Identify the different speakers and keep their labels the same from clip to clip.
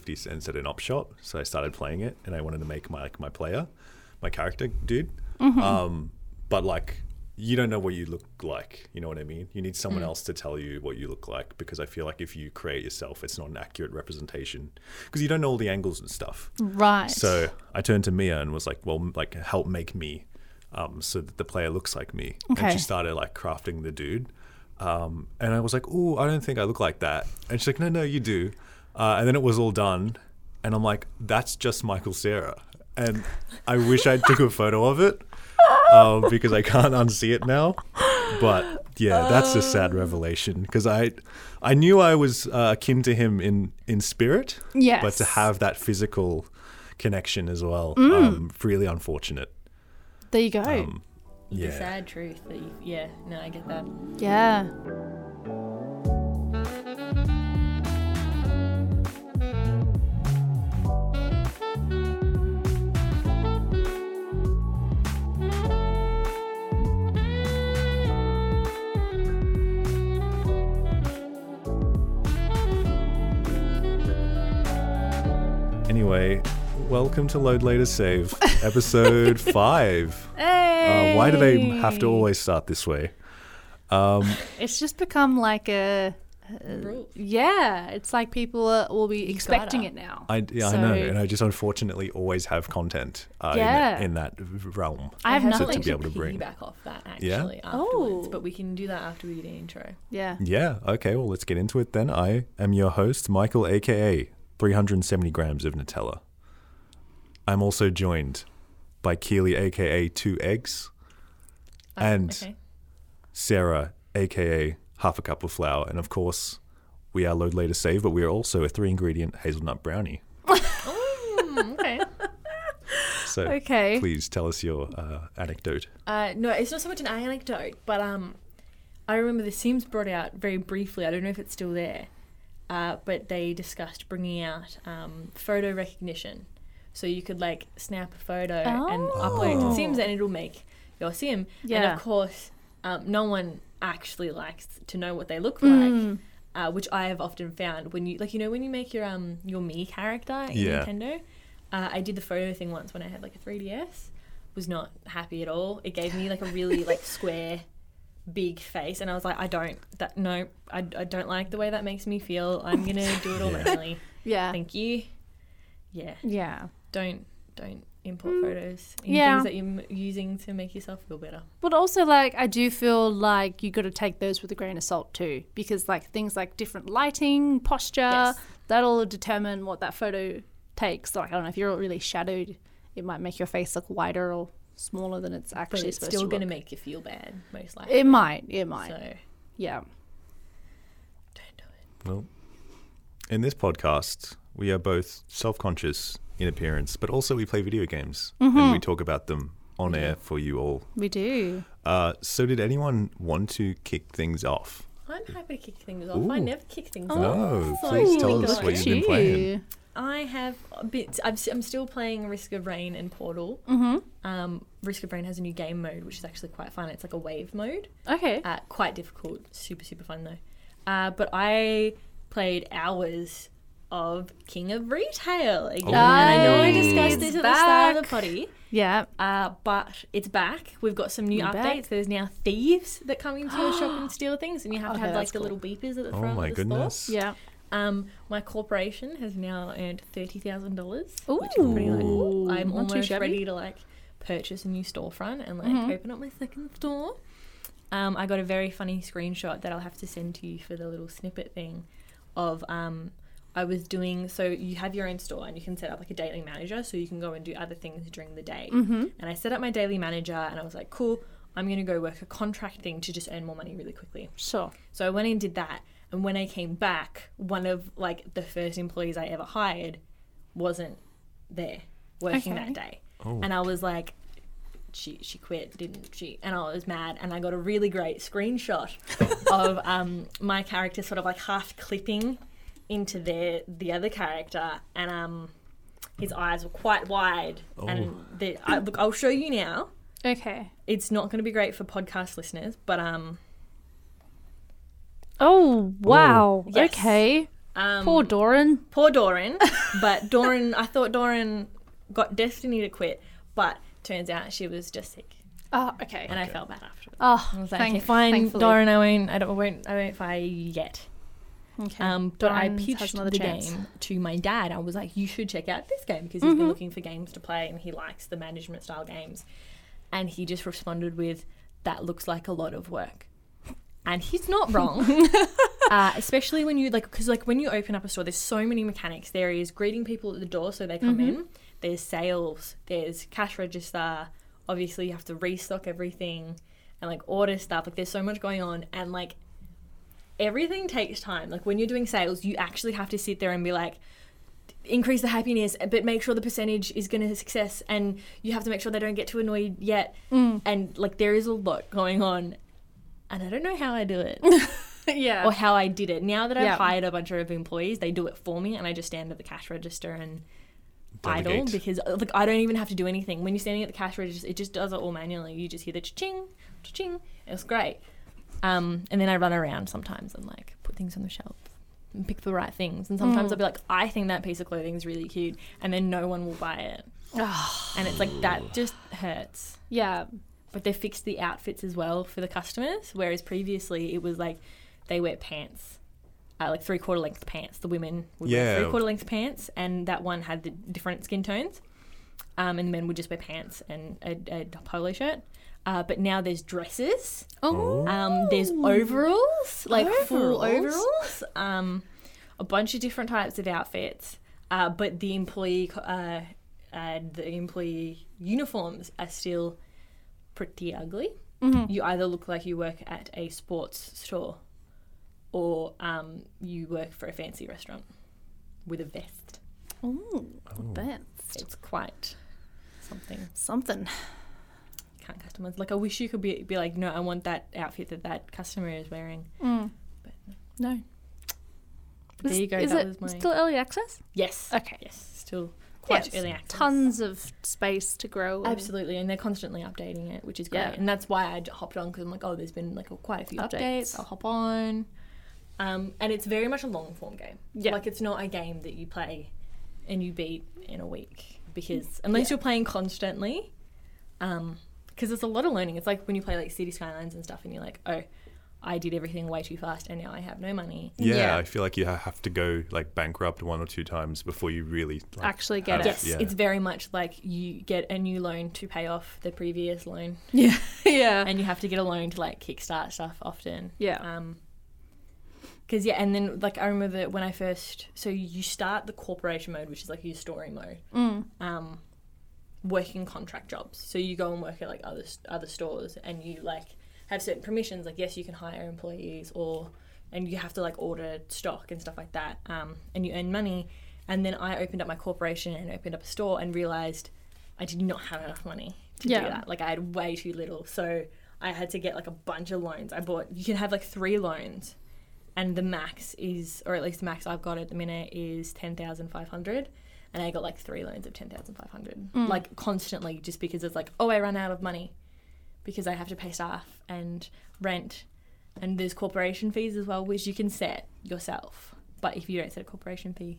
Speaker 1: 50 cents at an op shop. So I started playing it, and I wanted to make my character dude. But like, you don't know what you look like. You know what I mean? You need someone else to tell you what you look like, because I feel like if you create yourself, it's not an accurate representation because you don't know all the angles and stuff.
Speaker 2: Right.
Speaker 1: So I turned to Mia and was like, well, like, help make me so that the player looks like me.
Speaker 2: Okay.
Speaker 1: And she started like crafting the dude. And I was like, oh, I don't think I look like that. And she's like, no, you do. And then it was all done. And I'm like, that's just Michael Cera. And I wish I took a photo of it because I can't unsee it now. But yeah, that's a sad revelation because I knew I was akin to him in spirit.
Speaker 2: Yes.
Speaker 1: But to have that physical connection as well, really unfortunate.
Speaker 2: There you go.
Speaker 3: The sad truth that I get that.
Speaker 2: Yeah.
Speaker 1: Anyway, welcome to Load Later Save, episode 5.
Speaker 2: Hey.
Speaker 1: Why do they have to always start this way?
Speaker 2: It's just become like
Speaker 3: Rule.
Speaker 2: yeah, it's like people will be expecting it now.
Speaker 1: I know, and I just unfortunately always have content in that realm.
Speaker 2: I have nothing
Speaker 1: to be able to bring.
Speaker 3: Piggyback off that actually afterwards, but we can do that after we do the intro.
Speaker 2: Yeah.
Speaker 1: Yeah, okay, well, let's get into it then. I am your host, Michael, aka 370 grams of Nutella. I'm also joined by Keely, aka 2 eggs, and Sarah, aka half a cup of flour, and of course, we are Load Later Save, but we are also a 3-ingredient hazelnut brownie.
Speaker 3: Okay.
Speaker 1: So please tell us your anecdote.
Speaker 3: No, it's not so much an anecdote, but I remember The Sims brought out very briefly, I don't know if it's still there, but they discussed bringing out photo recognition. So you could like snap a photo and upload it to The Sims and it'll make your Sim.
Speaker 2: Yeah.
Speaker 3: And of course, no one actually likes to know what they look like, which I have often found when you when you make your Mii character in Nintendo. I did the photo thing once when I had like a 3DS. Was not happy at all. It gave me like a really like square, big face, and I was like, I don't like the way that makes me feel. I'm gonna do it all manually.
Speaker 2: Yeah.
Speaker 3: Thank you. Yeah.
Speaker 2: Yeah.
Speaker 3: Don't import photos in things that you're using to make yourself feel better.
Speaker 2: But also, like, I do feel like you got to take those with a grain of salt too, because like things like different lighting, posture, that'll determine what that photo takes. Like, I don't know, if you're really shadowed, it might make your face look wider or smaller than it's actually
Speaker 3: but it's
Speaker 2: supposed
Speaker 3: still
Speaker 2: to look.
Speaker 3: going to make you feel bad, most likely.
Speaker 2: It might.
Speaker 3: So
Speaker 2: Yeah.
Speaker 3: don't do it.
Speaker 1: Well, in this podcast, we are both self-conscious in appearance, but also we play video games and we talk about them on air for you all.
Speaker 2: We do.
Speaker 1: So did anyone want to kick things off?
Speaker 3: I'm happy to kick things off.
Speaker 1: Ooh.
Speaker 3: I never kick things off.
Speaker 1: No,
Speaker 3: So
Speaker 1: please
Speaker 3: here
Speaker 1: tell
Speaker 3: we
Speaker 1: us
Speaker 3: go.
Speaker 1: what you've been playing.
Speaker 3: I have a bit. I'm still playing Risk of Rain and Portal. Risk of Rain has a new game mode, which is actually quite fun. It's like a wave mode.
Speaker 2: Okay.
Speaker 3: Quite difficult. Super fun though. But I played hours of King of Retail again. And I know I discussed this at the start of the potty.
Speaker 2: Yeah.
Speaker 3: But it's back. We've got some new updates.
Speaker 2: Back.
Speaker 3: There's now thieves that come into your shop and steal things, and you have to have like
Speaker 2: that's
Speaker 3: the
Speaker 2: cool.
Speaker 3: little beepers at the
Speaker 1: Oh
Speaker 3: front
Speaker 1: my
Speaker 3: of the
Speaker 1: goodness.
Speaker 3: store.
Speaker 2: Yeah.
Speaker 3: My corporation has now earned $30,000, which is
Speaker 2: Ooh.
Speaker 3: pretty cool. I'm
Speaker 2: Not too
Speaker 3: almost
Speaker 2: shabby.
Speaker 3: ready to like purchase a new storefront and like open up my second store. I got a very funny screenshot that I'll have to send to you for the little snippet thing of I was doing, so you have your own store and you can set up like a daily manager so you can go and do other things during the day. And I set up my daily manager and I was like, cool, I'm going to go work a contract thing to just earn more money really quickly.
Speaker 2: Sure.
Speaker 3: So I went and did that. And when I came back, one of like the first employees I ever hired wasn't there working that day.
Speaker 1: Oh.
Speaker 3: And I was like, she quit, didn't she? And I was mad. And I got a really great screenshot of my character sort of like half clipping into the other character, and his eyes were quite wide. And look, I'll show you now.
Speaker 2: Okay.
Speaker 3: It's not going to be great for podcast listeners, but
Speaker 2: Oh, wow.
Speaker 3: Yes.
Speaker 2: Okay. Poor Doran.
Speaker 3: Poor Doran. But I thought Doran got destiny to quit, but turns out she was just sick.
Speaker 2: Oh, okay.
Speaker 3: And I felt bad afterwards.
Speaker 2: Oh,
Speaker 3: I was like, okay, fine,
Speaker 2: thankfully.
Speaker 3: Doran, I won't fire you yet.
Speaker 2: Okay.
Speaker 3: But I
Speaker 2: Doran has
Speaker 3: pitched
Speaker 2: another
Speaker 3: the
Speaker 2: chance.
Speaker 3: game to my dad. I was like, you should check out this game because he's been looking for games to play and he likes the management style games. And he just responded with, that looks like a lot of work. And he's not wrong. Especially when you because when you open up a store, there's so many mechanics. There is greeting people at the door so they come in. There's sales. There's cash register. Obviously, you have to restock everything and order stuff. There's so much going on, and everything takes time. When you're doing sales, you actually have to sit there and be like, increase the happiness, but make sure the percentage is going to success, and you have to make sure they don't get too annoyed yet. And there is a lot going on, and I don't know how I do it.
Speaker 2: Yeah.
Speaker 3: Or how I did it. Now that I've hired a bunch of employees, they do it for me, and I just stand at the cash register and idle because I don't even have to do anything. When you're standing at the cash register, it just does it all manually. You just hear the cha-ching, cha-ching. It's great. And then I run around sometimes and put things on the shelf and pick the right things. And sometimes I'll be like, I think that piece of clothing is really cute, and then no one will buy it. And it's that just hurts.
Speaker 2: Yeah.
Speaker 3: But they fixed the outfits as well for the customers, whereas previously it was they wear pants, 3/4 length pants. The women would wear 3/4 length pants, and that one had the different skin tones. And the men would just wear pants and a polo shirt. But now there's dresses.
Speaker 2: Oh.
Speaker 3: There's overalls, full overalls. A bunch of different types of outfits. But the employee uniforms are still pretty ugly. You either look like you work at a sports store, or you work for a fancy restaurant with a vest.
Speaker 2: Ooh, vest.
Speaker 3: It's quite something.
Speaker 2: Something.
Speaker 3: Can't customize. I wish you could be like, no, I want that outfit that customer is wearing. But
Speaker 2: no.
Speaker 3: But there you go.
Speaker 2: Is
Speaker 3: that
Speaker 2: it
Speaker 3: was my
Speaker 2: still early access?
Speaker 3: yes.
Speaker 2: Okay.
Speaker 3: Yes, still quite
Speaker 2: Yes.
Speaker 3: early access.
Speaker 2: Tons of space to grow.
Speaker 3: Absolutely, and they're constantly updating it, which is great.
Speaker 2: Yeah.
Speaker 3: And that's why I hopped on, because I'm like, oh, there's been quite a few
Speaker 2: Updates.
Speaker 3: updates. I'll hop on. And it's very much a long form game.
Speaker 2: Yeah.
Speaker 3: It's not a game that you play and you beat in a week, because unless you're playing constantly, because it's a lot of learning. It's like when you play City Skylines and stuff, and you're like, oh, I did everything way too fast and now I have no money.
Speaker 1: Yeah, I feel like you have to go bankrupt 1 or 2 times before you really
Speaker 2: actually get it.
Speaker 3: Yes,
Speaker 1: Yeah.
Speaker 3: it's very much you get a new loan to pay off the previous loan.
Speaker 2: Yeah. Yeah.
Speaker 3: And you have to get a loan to kickstart stuff often.
Speaker 2: Yeah.
Speaker 3: Because and then I remember that when I first, so you start the corporation mode, which is your story mode. Working contract jobs. So you go and work at other stores, and you have certain permissions. Yes, you can hire employees, and you have to order stock and stuff like that. And you earn money. And then I opened up my corporation and opened up a store and realized I did not have enough money to do that. I had way too little. So I had to get a bunch of loans. You can have 3 loans, and the max is, or at least the max I've got at the minute is 10,500. And I got 3 loans of 10,500, constantly, just because it's I run out of money because I have to pay staff and rent, and there's corporation fees as well, which you can set yourself. But if you don't set a corporation fee,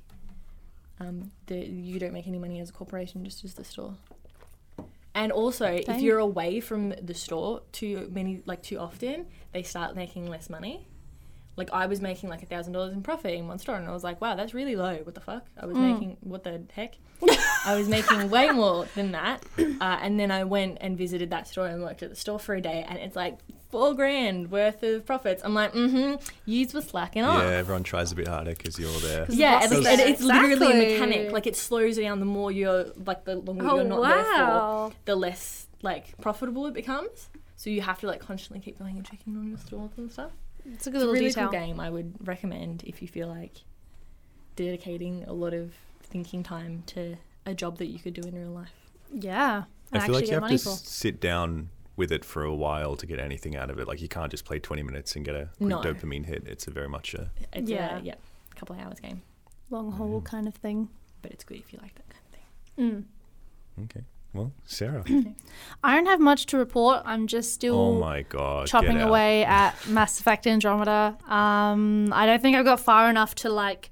Speaker 3: you don't make any money as a corporation, just as the store. And also, if you're away from the store too often, they start making less money. I was making $1,000 in profit in one store, and I was like, wow, that's really low. What the fuck? I was making, what the heck? I was making way more than that. And then I went and visited that store and worked at the store for a day, and it's $4,000 worth of profits. I'm like, yous were slacking off.
Speaker 1: Yeah, everyone tries a bit harder because you're there.
Speaker 3: Yeah, and it's literally a mechanic. It slows down the more you're, the longer you're not there for, the less, profitable it becomes. So you have to, constantly keep going and checking on your stores and stuff.
Speaker 2: It's a good little
Speaker 3: really
Speaker 2: detail.
Speaker 3: cool game. I would recommend if you feel like dedicating a lot of thinking time to a job that you could do in real life.
Speaker 2: Yeah.
Speaker 1: I feel like you have to sit down with it for a while to get anything out of it. You can't just play 20 minutes and get a quick dopamine hit. It's very much a...
Speaker 3: It's a couple of hours game.
Speaker 2: Long haul kind of thing.
Speaker 3: But it's good if you like that kind of thing.
Speaker 1: Okay. Well, Sarah.
Speaker 2: I don't have much to report. I'm just still
Speaker 1: oh my God,
Speaker 2: chopping away at Mass Effect Andromeda. I don't think I've got far enough to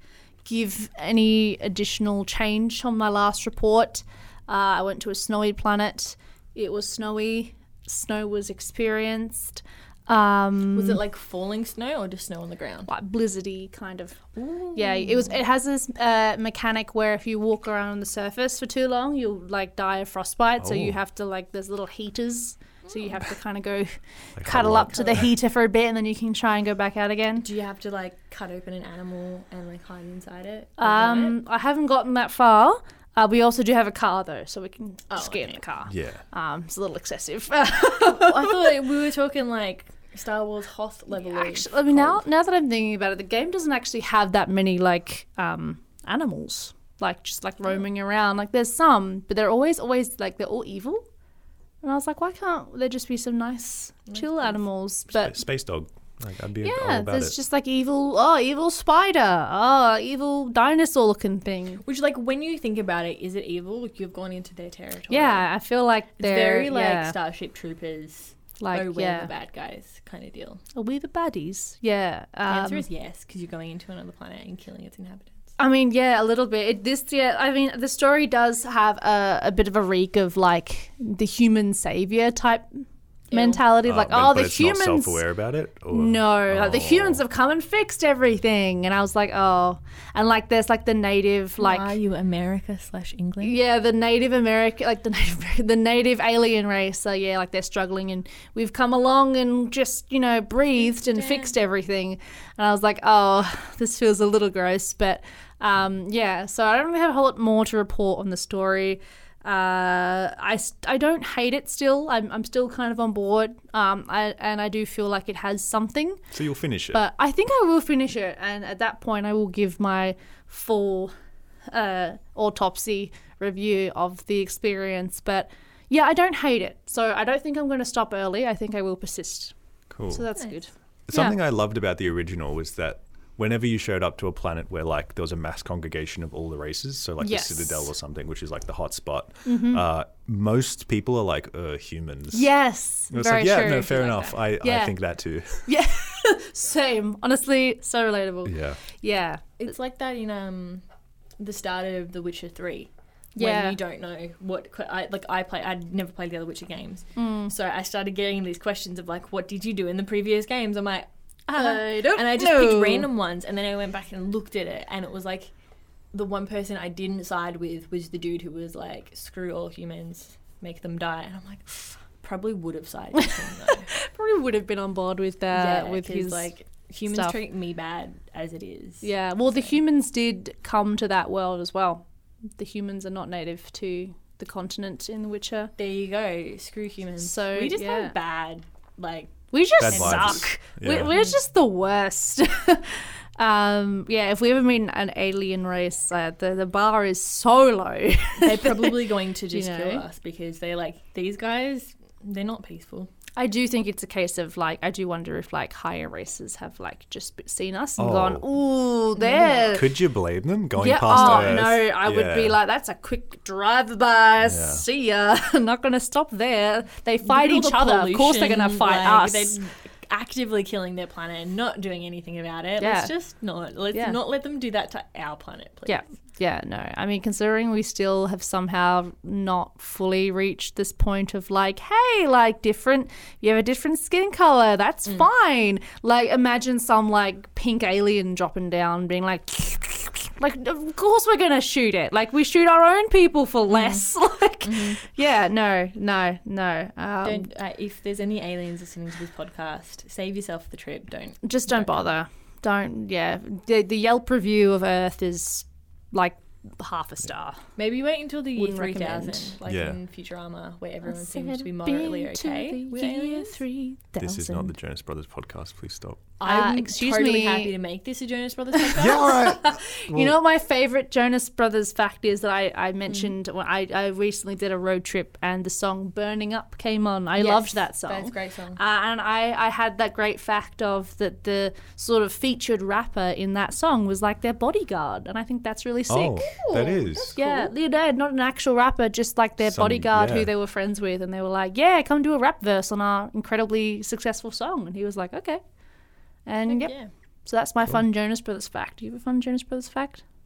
Speaker 2: give any additional change on my last report. I went to a snowy planet. It was snowy. Snow was experienced.
Speaker 3: Was it like falling snow or just snow on the ground?
Speaker 2: Like blizzardy kind of.
Speaker 3: Ooh.
Speaker 2: Yeah, it has this mechanic where if you walk around on the surface for too long, you'll like die of frostbite. So you have to like, there's little heaters. So you have to kind of go cuddle up to the heater for a bit, and then you can try and go back out again.
Speaker 3: Do you have to like cut open an animal and like hide inside it?
Speaker 2: I haven't gotten that far. We also do have a car though, so we can just get in the car.
Speaker 1: Yeah.
Speaker 2: It's a little excessive.
Speaker 3: I thought we were talking like Star Wars Hoth level.
Speaker 2: Actually, I mean, now that I'm thinking about it, the game doesn't actually have that many like animals, like just like roaming around. Like there's some, but they're always like they're all evil. And I was like, why can't there just be some nice chill animals? But
Speaker 1: Space dog. Like I'd be all
Speaker 2: yeah,
Speaker 1: about
Speaker 2: there's
Speaker 1: it.
Speaker 2: just like evil spider, evil dinosaur looking thing.
Speaker 3: Which, like, when you think about it, is it evil? Like, you've gone into their territory.
Speaker 2: Yeah, I feel like
Speaker 3: it's
Speaker 2: they're
Speaker 3: very like
Speaker 2: yeah.
Speaker 3: Starship Troopers.
Speaker 2: Like,
Speaker 3: we're
Speaker 2: yeah.
Speaker 3: the bad guys kind of deal.
Speaker 2: Are we the baddies? Yeah.
Speaker 3: The answer is yes, because you're going into another planet and killing its inhabitants.
Speaker 2: I mean, yeah, a little bit. I mean, the story does have a bit of a reek of like the human savior type mentality. Like,
Speaker 1: but
Speaker 2: the
Speaker 1: it's
Speaker 2: humans.
Speaker 1: not self-aware about it? Or?
Speaker 2: No, like the humans have come and fixed everything, and I was like, oh, and like there's like the native like.
Speaker 3: Are you America / England?
Speaker 2: Yeah, the Native American, like the native alien race. So yeah, like they're struggling, and we've come along and just breathed and fixed everything. And I was like, oh, this feels a little gross, but yeah. So I don't really have a whole lot more to report on the story. I don't hate it still. I'm still kind of on board. I do feel like it has something.
Speaker 1: So you'll finish it.
Speaker 2: But I think I will finish it, and at that point I will give my full autopsy review of the experience. But yeah, I don't hate it. So I don't think I'm going to stop early. I think I will persist.
Speaker 1: Cool.
Speaker 2: So that's good.
Speaker 1: Something I loved about the original was that whenever you showed up to a planet where like there was a mass congregation of all the races, so like
Speaker 2: Yes.
Speaker 1: the Citadel or something, which is like the hot spot,
Speaker 2: Mm-hmm.
Speaker 1: most people are like humans.
Speaker 2: Yes,
Speaker 1: And it's
Speaker 2: very
Speaker 1: like, yeah,
Speaker 2: true.
Speaker 1: no, fair
Speaker 2: Like
Speaker 1: enough.
Speaker 2: that.
Speaker 1: I think that too.
Speaker 2: Yeah, same. Honestly, so relatable.
Speaker 1: Yeah.
Speaker 2: Yeah.
Speaker 3: It's like that in the start of The Witcher 3.
Speaker 2: Yeah.
Speaker 3: When you don't know what I'd never played the other Witcher games,
Speaker 2: Mm.
Speaker 3: so I started getting these questions of like, what did you do in the previous games? I'm like,
Speaker 2: I don't
Speaker 3: and I just
Speaker 2: know.
Speaker 3: picked random ones, and then I went back and looked at it, and it was like the one person I didn't side with was the dude who was like, screw all humans, make them die, and I'm like, probably would have sided with him though.
Speaker 2: Probably would have been on board with that.
Speaker 3: Yeah,
Speaker 2: with
Speaker 3: 'cause,
Speaker 2: his
Speaker 3: like humans
Speaker 2: stuff.
Speaker 3: treat me bad as it is.
Speaker 2: Yeah, well, the humans did come to that world as well. The humans are not native to the continent in The Witcher.
Speaker 3: There you go. Screw humans.
Speaker 2: So,
Speaker 3: we just
Speaker 2: yeah.
Speaker 3: have bad, like,
Speaker 2: We just
Speaker 1: Bad vibes.
Speaker 2: suck.
Speaker 1: Yeah.
Speaker 2: We're just the worst. Yeah, if we ever meet an alien race, the bar is so low.
Speaker 3: they're probably going to just
Speaker 2: You
Speaker 3: kill
Speaker 2: know?
Speaker 3: us because they're like, these guys, they're not peaceful.
Speaker 2: I do think it's a case of like, I do wonder if like higher races have like just seen us and
Speaker 1: Oh.
Speaker 2: gone, ooh, they're.
Speaker 1: Could you blame them going
Speaker 2: Yeah,
Speaker 1: past Earth?
Speaker 2: no, I would be
Speaker 1: Yeah.
Speaker 2: like, that's a quick drive-by, see ya. I'm not going to stop there. They fight
Speaker 3: All
Speaker 2: each
Speaker 3: the
Speaker 2: other. Of course they're going to
Speaker 3: pollution,
Speaker 2: fight
Speaker 3: like,
Speaker 2: us.
Speaker 3: They're actively killing their planet and not doing anything about it.
Speaker 2: Yeah.
Speaker 3: Let's just not. Let's
Speaker 2: Yeah.
Speaker 3: not let them do that to our planet, please.
Speaker 2: Yeah, no. I mean, considering we still have somehow not fully reached this point of like, hey, like you have a different skin color, that's fine. Like, imagine some like pink alien dropping down being like, of course we're going to shoot it. Like, we shoot our own people for less. Like, yeah, no.
Speaker 3: Don't, if there's any aliens listening to this podcast, save yourself the trip.
Speaker 2: just don't bother. Don't, yeah. The Yelp review of Earth is like half a star.
Speaker 3: Maybe wait until the year
Speaker 2: Wouldn't
Speaker 3: 3000,
Speaker 2: recommend.
Speaker 3: like
Speaker 1: Yeah.
Speaker 3: in Futurama, where everyone
Speaker 2: I
Speaker 3: seems to be
Speaker 2: said,
Speaker 3: moderately
Speaker 2: been to
Speaker 3: okay
Speaker 2: the
Speaker 3: with
Speaker 2: year
Speaker 3: aliens.
Speaker 2: 3000.
Speaker 1: This is not the Jonas Brothers podcast. Please stop.
Speaker 3: I'm
Speaker 2: excuse
Speaker 3: totally
Speaker 2: me.
Speaker 3: happy to make this a Jonas Brothers podcast.
Speaker 1: Yeah, all right.
Speaker 2: You know what my favorite Jonas Brothers fact is that I mentioned when I recently did a road trip and the song Burning Up came on. I
Speaker 3: Yes,
Speaker 2: loved that song.
Speaker 3: That's a great song.
Speaker 2: And I had that great fact of that the sort of featured rapper in that song was like their bodyguard. And I think that's really sick.
Speaker 1: Oh, that is.
Speaker 2: Yeah, yeah, not an actual rapper, just like their bodyguard
Speaker 1: yeah.
Speaker 2: who they were friends with. And they were like, yeah, come do a rap verse on our incredibly successful song. And he was like, okay. And yep.
Speaker 3: Yeah.
Speaker 2: So that's my fun Jonas Brothers fact. Do you have a fun Jonas Brothers fact?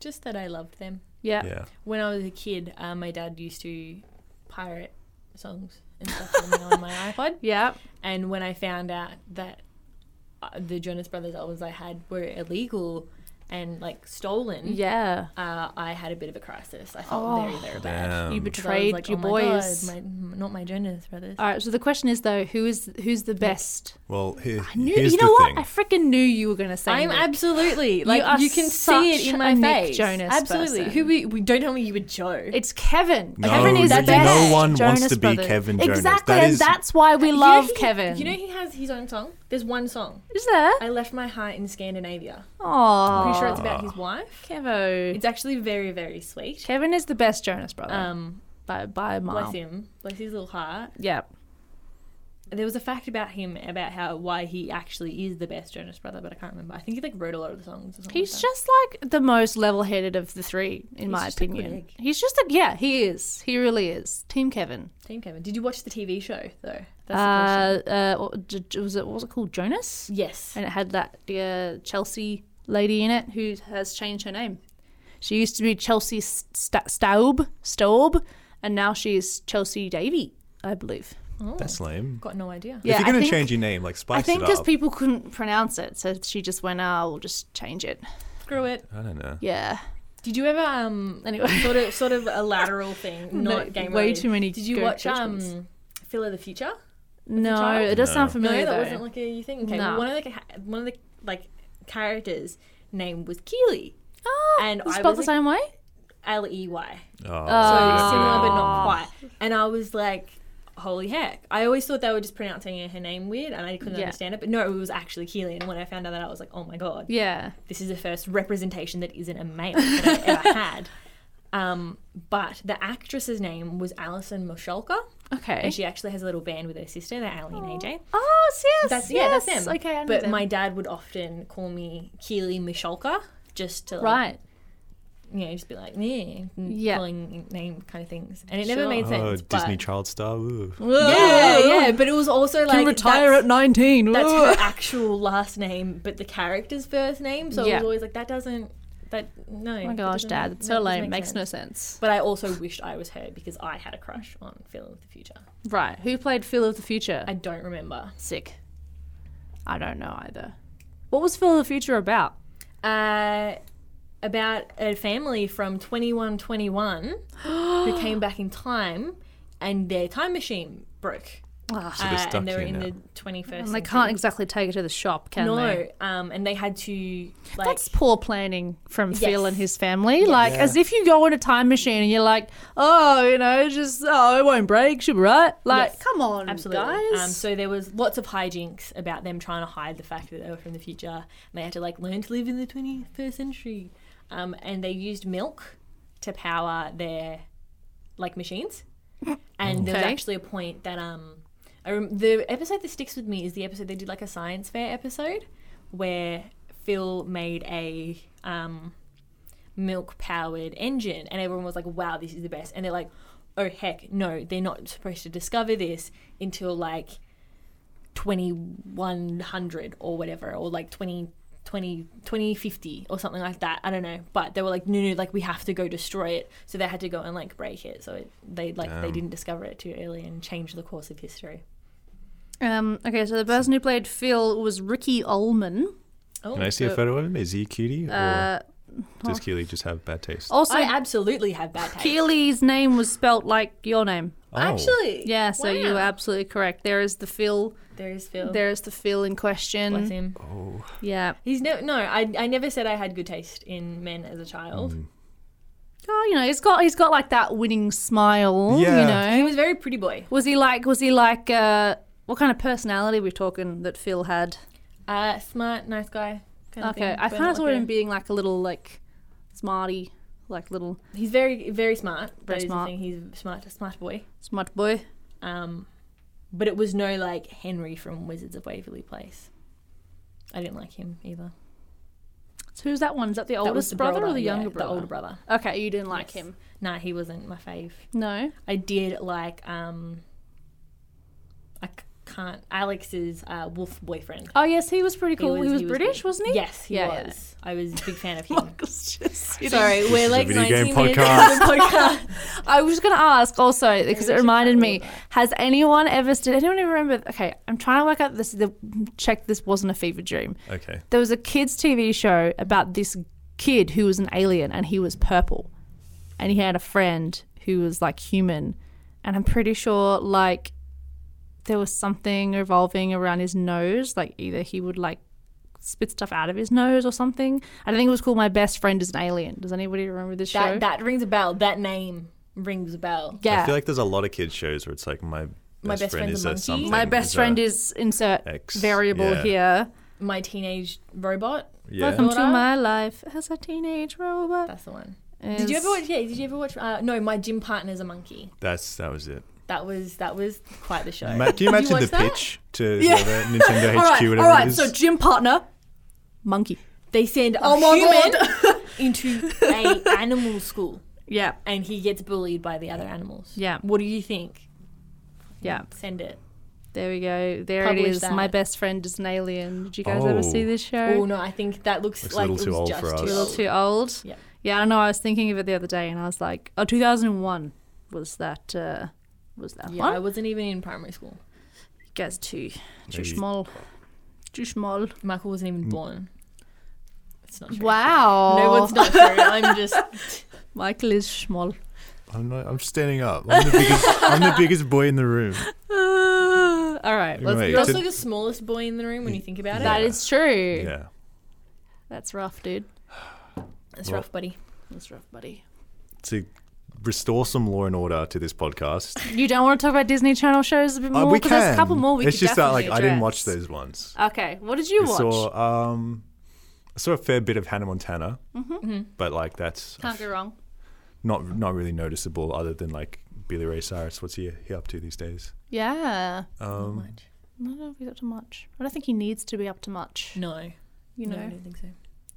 Speaker 3: Just that I loved them.
Speaker 2: Yeah.
Speaker 1: Yeah.
Speaker 3: When I was a kid, my dad used to pirate songs and stuff for me on my iPod.
Speaker 2: Yeah.
Speaker 3: And when I found out that the Jonas Brothers albums I had were illegal and like stolen,
Speaker 2: Yeah.
Speaker 3: I had a bit of a crisis. I felt very, very bad.
Speaker 1: Damn.
Speaker 2: You
Speaker 3: 'Cause I was
Speaker 2: betrayed
Speaker 3: like,
Speaker 2: your
Speaker 3: oh my
Speaker 2: boys.
Speaker 3: God, not my Jonas Brothers.
Speaker 2: All right. So the question is though, who's the best?
Speaker 1: Well, here's
Speaker 2: You know
Speaker 1: the
Speaker 2: what?
Speaker 1: thing.
Speaker 2: I freaking knew you were gonna say.
Speaker 3: I'm
Speaker 2: Nick.
Speaker 3: absolutely
Speaker 2: are
Speaker 3: like you can see it
Speaker 2: such
Speaker 3: in
Speaker 2: a
Speaker 3: my
Speaker 2: Nick
Speaker 3: face.
Speaker 2: Jonas
Speaker 3: Absolutely.
Speaker 2: person.
Speaker 3: Who we don't tell me you were Joe.
Speaker 2: It's Kevin.
Speaker 1: No,
Speaker 2: Kevin is
Speaker 1: no
Speaker 2: the best.
Speaker 1: one
Speaker 2: Jonas
Speaker 1: wants to be
Speaker 2: Brothers.
Speaker 1: Kevin Jonas.
Speaker 2: Exactly,
Speaker 1: That
Speaker 2: and
Speaker 1: is-
Speaker 2: that's why we love Kevin.
Speaker 3: You know he has his own song. There's one song.
Speaker 2: Is there?
Speaker 3: I left my heart in Scandinavia.
Speaker 2: Oh,
Speaker 3: Pretty sure it's about his wife.
Speaker 2: Kevo.
Speaker 3: It's actually very, very sweet.
Speaker 2: Kevin is the best Jonas brother by a mile.
Speaker 3: Bless him. Bless his little heart.
Speaker 2: Yeah.
Speaker 3: There was a fact about him about why he actually is the best Jonas Brother, but I can't remember. I think he like wrote a lot of the songs or something.
Speaker 2: He's
Speaker 3: like
Speaker 2: just like the most level-headed of the three, in my
Speaker 3: just a
Speaker 2: opinion.
Speaker 3: Greg.
Speaker 2: He's just he is. He really is. Team Kevin.
Speaker 3: that. Team Kevin. Did you watch the TV show though? That's the question.
Speaker 2: What was it called? Jonas?
Speaker 3: Yes.
Speaker 2: And it had that Chelsea lady in it who has changed her name. She used to be Chelsea Staub, and now she's Chelsea Davy, I believe.
Speaker 3: Oh,
Speaker 1: That's lame.
Speaker 3: got no idea.
Speaker 2: Yeah,
Speaker 1: if you're
Speaker 2: I
Speaker 1: going to
Speaker 2: think-
Speaker 1: change your name, like spice
Speaker 2: I think
Speaker 1: it
Speaker 2: because
Speaker 1: up.
Speaker 2: people couldn't pronounce it, so she just went, we'll just change it.
Speaker 3: Screw it.
Speaker 1: I don't know.
Speaker 2: Yeah.
Speaker 3: Did you ever
Speaker 2: Anyway.
Speaker 3: sort of a lateral thing, not game
Speaker 2: way
Speaker 3: related.
Speaker 2: too many
Speaker 3: Did you
Speaker 2: go
Speaker 3: watch
Speaker 2: judgments.
Speaker 3: Phil of the Future?
Speaker 2: No,
Speaker 3: child?
Speaker 2: it does
Speaker 1: No.
Speaker 2: sound
Speaker 3: No,
Speaker 2: familiar
Speaker 3: that
Speaker 2: though.
Speaker 3: wasn't like a you thing. Okay,
Speaker 2: No.
Speaker 3: well, one of the like characters' name was Keely,
Speaker 2: Oh,
Speaker 3: and
Speaker 2: it's
Speaker 3: I
Speaker 2: spelled
Speaker 3: was
Speaker 2: the same way?
Speaker 3: Ley.
Speaker 1: Oh,
Speaker 3: So
Speaker 2: Ah.
Speaker 3: similar but not quite. And I was like, holy heck. I always thought they were just pronouncing her name weird and I couldn't
Speaker 2: Yeah.
Speaker 3: understand it. But no, it was actually Keely. And when I found out that, I was like, oh my God,
Speaker 2: Yeah.
Speaker 3: this is the first representation that isn't a male that I've ever had. But the actress's name was Alison Mosholka.
Speaker 2: Okay.
Speaker 3: And she actually has a little band with her sister, they're Ali and AJ.
Speaker 2: Oh, yes.
Speaker 3: That's
Speaker 2: yes.
Speaker 3: that's them.
Speaker 2: Okay, I know
Speaker 3: But
Speaker 2: them.
Speaker 3: my dad would often call me Keely Michalka, just to like,
Speaker 2: Right.
Speaker 3: you know, just be like,
Speaker 2: Yeah.
Speaker 3: calling name kind of things, and it never
Speaker 2: Sure.
Speaker 3: made sense.
Speaker 1: Oh, Disney
Speaker 3: but
Speaker 1: child star. Ooh.
Speaker 3: yeah, but it was also like
Speaker 2: Can retire
Speaker 3: that's,
Speaker 2: at 19.
Speaker 3: that's
Speaker 2: Ugh.
Speaker 3: her actual last name, but the character's first name. So I
Speaker 2: Yeah.
Speaker 3: was always like, that doesn't. No.
Speaker 2: Oh my gosh, Dad, it's so lame. It makes no sense.
Speaker 3: But I also wished I was her because I had a crush on Phil of the Future.
Speaker 2: Right. Who played Phil of the Future?
Speaker 3: I don't remember.
Speaker 2: Sick. I don't know either. What was Phil of the Future about?
Speaker 3: About a family from 2121 who came back in time and their time machine broke.
Speaker 1: So they're stuck
Speaker 3: and they were
Speaker 1: here
Speaker 3: in
Speaker 1: now.
Speaker 3: the 21st
Speaker 2: And they
Speaker 3: century.
Speaker 2: can't exactly take it to the shop, can
Speaker 3: No,
Speaker 2: they?
Speaker 3: and they had to like
Speaker 2: That's poor planning from Phil
Speaker 3: Yes.
Speaker 2: and his family. Like, as if you go in a time machine and you're like, it won't break, should be right. Like,
Speaker 3: Yes.
Speaker 2: come on,
Speaker 3: absolutely.
Speaker 2: guys.
Speaker 3: So there was lots of hijinks about them trying to hide the fact that they were from the future. And they had to like learn to live in the 21st century. And they used milk to power their like machines. And there was
Speaker 2: Okay.
Speaker 3: actually a point that the episode that sticks with me is the episode they did like a science fair episode where Phil made a milk powered engine and everyone was like, wow, this is the best. And they're like, oh heck no, they're not supposed to discover this until like 2100 or whatever, or like 2050 or something like that. I don't know, but they were like, no, like we have to go destroy it. So they had to go and like break it. So they didn't discover it too early and change the course of history.
Speaker 2: Okay, so the person who played Phil was Ricky Ullman.
Speaker 3: Oh,
Speaker 1: Can I see a photo of him? Is he a cutie? Or does Keely just have bad taste?
Speaker 2: Also,
Speaker 3: I absolutely have bad taste.
Speaker 2: Keely's name was spelt like your name.
Speaker 1: Oh.
Speaker 3: Actually,
Speaker 2: Yeah, so you were
Speaker 3: wow.
Speaker 2: absolutely correct. There is the Phil.
Speaker 3: There is Phil.
Speaker 2: There's the Phil in question.
Speaker 3: Bless him.
Speaker 1: Oh.
Speaker 2: Yeah.
Speaker 3: He's I never said I had good taste in men as a child.
Speaker 2: Oh, he's got like that winning smile.
Speaker 1: Yeah.
Speaker 3: He was a very pretty boy.
Speaker 2: Was he like what kind of personality we're talking that Phil had?
Speaker 3: Smart, nice guy. Kind of
Speaker 2: Okay,
Speaker 3: thing,
Speaker 2: I
Speaker 3: but
Speaker 2: kind of
Speaker 3: not
Speaker 2: saw
Speaker 3: like
Speaker 2: him being like a little like smarty, like little
Speaker 3: He's very, very smart.
Speaker 2: Very
Speaker 3: That is
Speaker 2: smart.
Speaker 3: the thing. He's a smart boy.
Speaker 2: smart boy.
Speaker 3: But it was no like Henry from Wizards of Waverly Place. I didn't like him either.
Speaker 2: So who's that one? Is that the
Speaker 3: That was
Speaker 2: oldest
Speaker 3: the
Speaker 2: brother or the
Speaker 3: yeah,
Speaker 2: younger brother?
Speaker 3: The older brother.
Speaker 2: Okay, you didn't like
Speaker 3: Yes.
Speaker 2: him.
Speaker 3: Nah, he wasn't my fave.
Speaker 2: No.
Speaker 3: I did like Alex's wolf boyfriend.
Speaker 2: Oh yes, he was pretty cool. He was British,
Speaker 3: good.
Speaker 2: wasn't he?
Speaker 3: Yes, he was. I was a big fan of him.
Speaker 2: Michael's just
Speaker 3: Sorry, we're like
Speaker 1: video
Speaker 3: 19
Speaker 1: game
Speaker 3: minutes
Speaker 1: podcast.
Speaker 3: into the podcast.
Speaker 2: I was going to ask also because it
Speaker 3: should
Speaker 2: reminded
Speaker 3: cover
Speaker 2: me.
Speaker 3: that.
Speaker 2: Has anyone ever? Did anyone ever remember? Okay, I'm trying to work out this. Check this wasn't a fever dream.
Speaker 1: Okay.
Speaker 2: There was a kids' TV show about this kid who was an alien and he was purple, and he had a friend who was like human, and I'm pretty sure like there was something revolving around his nose, like either he would like spit stuff out of his nose or something. I think it was called My Best Friend is an Alien. Does anybody remember this show?
Speaker 3: That rings a bell. That name rings a bell.
Speaker 2: Yeah.
Speaker 1: I feel like there's a lot of kids shows where it's like my best friend
Speaker 3: friend's
Speaker 1: is
Speaker 3: a
Speaker 1: a
Speaker 3: monkey.
Speaker 1: something.
Speaker 2: My best friend is insert
Speaker 1: X.
Speaker 2: variable
Speaker 1: Yeah.
Speaker 2: here.
Speaker 3: My teenage robot.
Speaker 1: Yeah.
Speaker 2: Welcome to
Speaker 3: Daughter.
Speaker 2: my life as a teenage robot.
Speaker 3: That's the one. Did you ever watch? Yeah. Did you ever watch? No, My Gym Partner's a Monkey.
Speaker 1: That was it.
Speaker 3: That was quite the show.
Speaker 1: Can you
Speaker 3: Did
Speaker 1: imagine
Speaker 3: watch
Speaker 1: the
Speaker 3: that?
Speaker 1: pitch to whatever Nintendo HQ,
Speaker 2: all right,
Speaker 1: whatever it is?
Speaker 2: so gym partner, monkey.
Speaker 3: They send a
Speaker 2: my
Speaker 3: human into a animal school,
Speaker 2: Yeah,
Speaker 3: and he gets bullied by the other animals.
Speaker 2: Yeah.
Speaker 3: What do you think?
Speaker 2: yeah.
Speaker 3: Send it.
Speaker 2: There we go. There
Speaker 3: Publish
Speaker 2: it is.
Speaker 3: that.
Speaker 2: My best friend is an alien. Did you guys ever
Speaker 1: Oh.
Speaker 2: see this show?
Speaker 3: Oh no, I think that looks
Speaker 1: Looks a
Speaker 3: like
Speaker 1: little
Speaker 3: it
Speaker 1: too
Speaker 3: was
Speaker 1: old
Speaker 3: just
Speaker 1: for us.
Speaker 2: A little too old.
Speaker 3: Yeah.
Speaker 2: Yeah, I don't know. I was thinking of it the other day, and I was like, "Oh, 2001 was that? Was that
Speaker 3: Yeah,
Speaker 2: one?
Speaker 3: I wasn't even in primary school.
Speaker 2: You guys too
Speaker 1: Maybe.
Speaker 2: small, too small."
Speaker 3: Michael wasn't even born. It's not true.
Speaker 2: Wow.
Speaker 3: No, it's not true. I'm just.
Speaker 2: Michael is small.
Speaker 1: I'm standing up. I'm the biggest boy in the room.
Speaker 2: All right, let's
Speaker 1: Wait,
Speaker 3: You're
Speaker 1: to-
Speaker 3: also the smallest boy in the room when you think about it.
Speaker 2: That is true.
Speaker 1: Yeah.
Speaker 2: That's rough, dude.
Speaker 3: That's
Speaker 1: Well-
Speaker 3: rough, buddy.
Speaker 2: That's rough, buddy.
Speaker 1: To restore some law and order to this podcast.
Speaker 2: You don't want to talk about Disney Channel shows a bit more?
Speaker 1: We
Speaker 2: 'Cause
Speaker 1: can.
Speaker 2: there's a couple more we
Speaker 1: It's
Speaker 2: could
Speaker 1: just that
Speaker 2: definitely
Speaker 1: like I didn't
Speaker 2: address.
Speaker 1: watch those ones.
Speaker 2: Okay, what did you watch?
Speaker 1: I saw a fair bit of Hannah Montana, but like that's
Speaker 2: Can't go wrong.
Speaker 1: not really noticeable other than like Billy Ray Cyrus. What's he up to these days?
Speaker 2: Yeah.
Speaker 1: Um,
Speaker 3: Much.
Speaker 2: I don't know if he's up to much. I don't think he needs to be up to much.
Speaker 3: No.
Speaker 2: You
Speaker 3: No,
Speaker 2: know?
Speaker 3: I don't think so.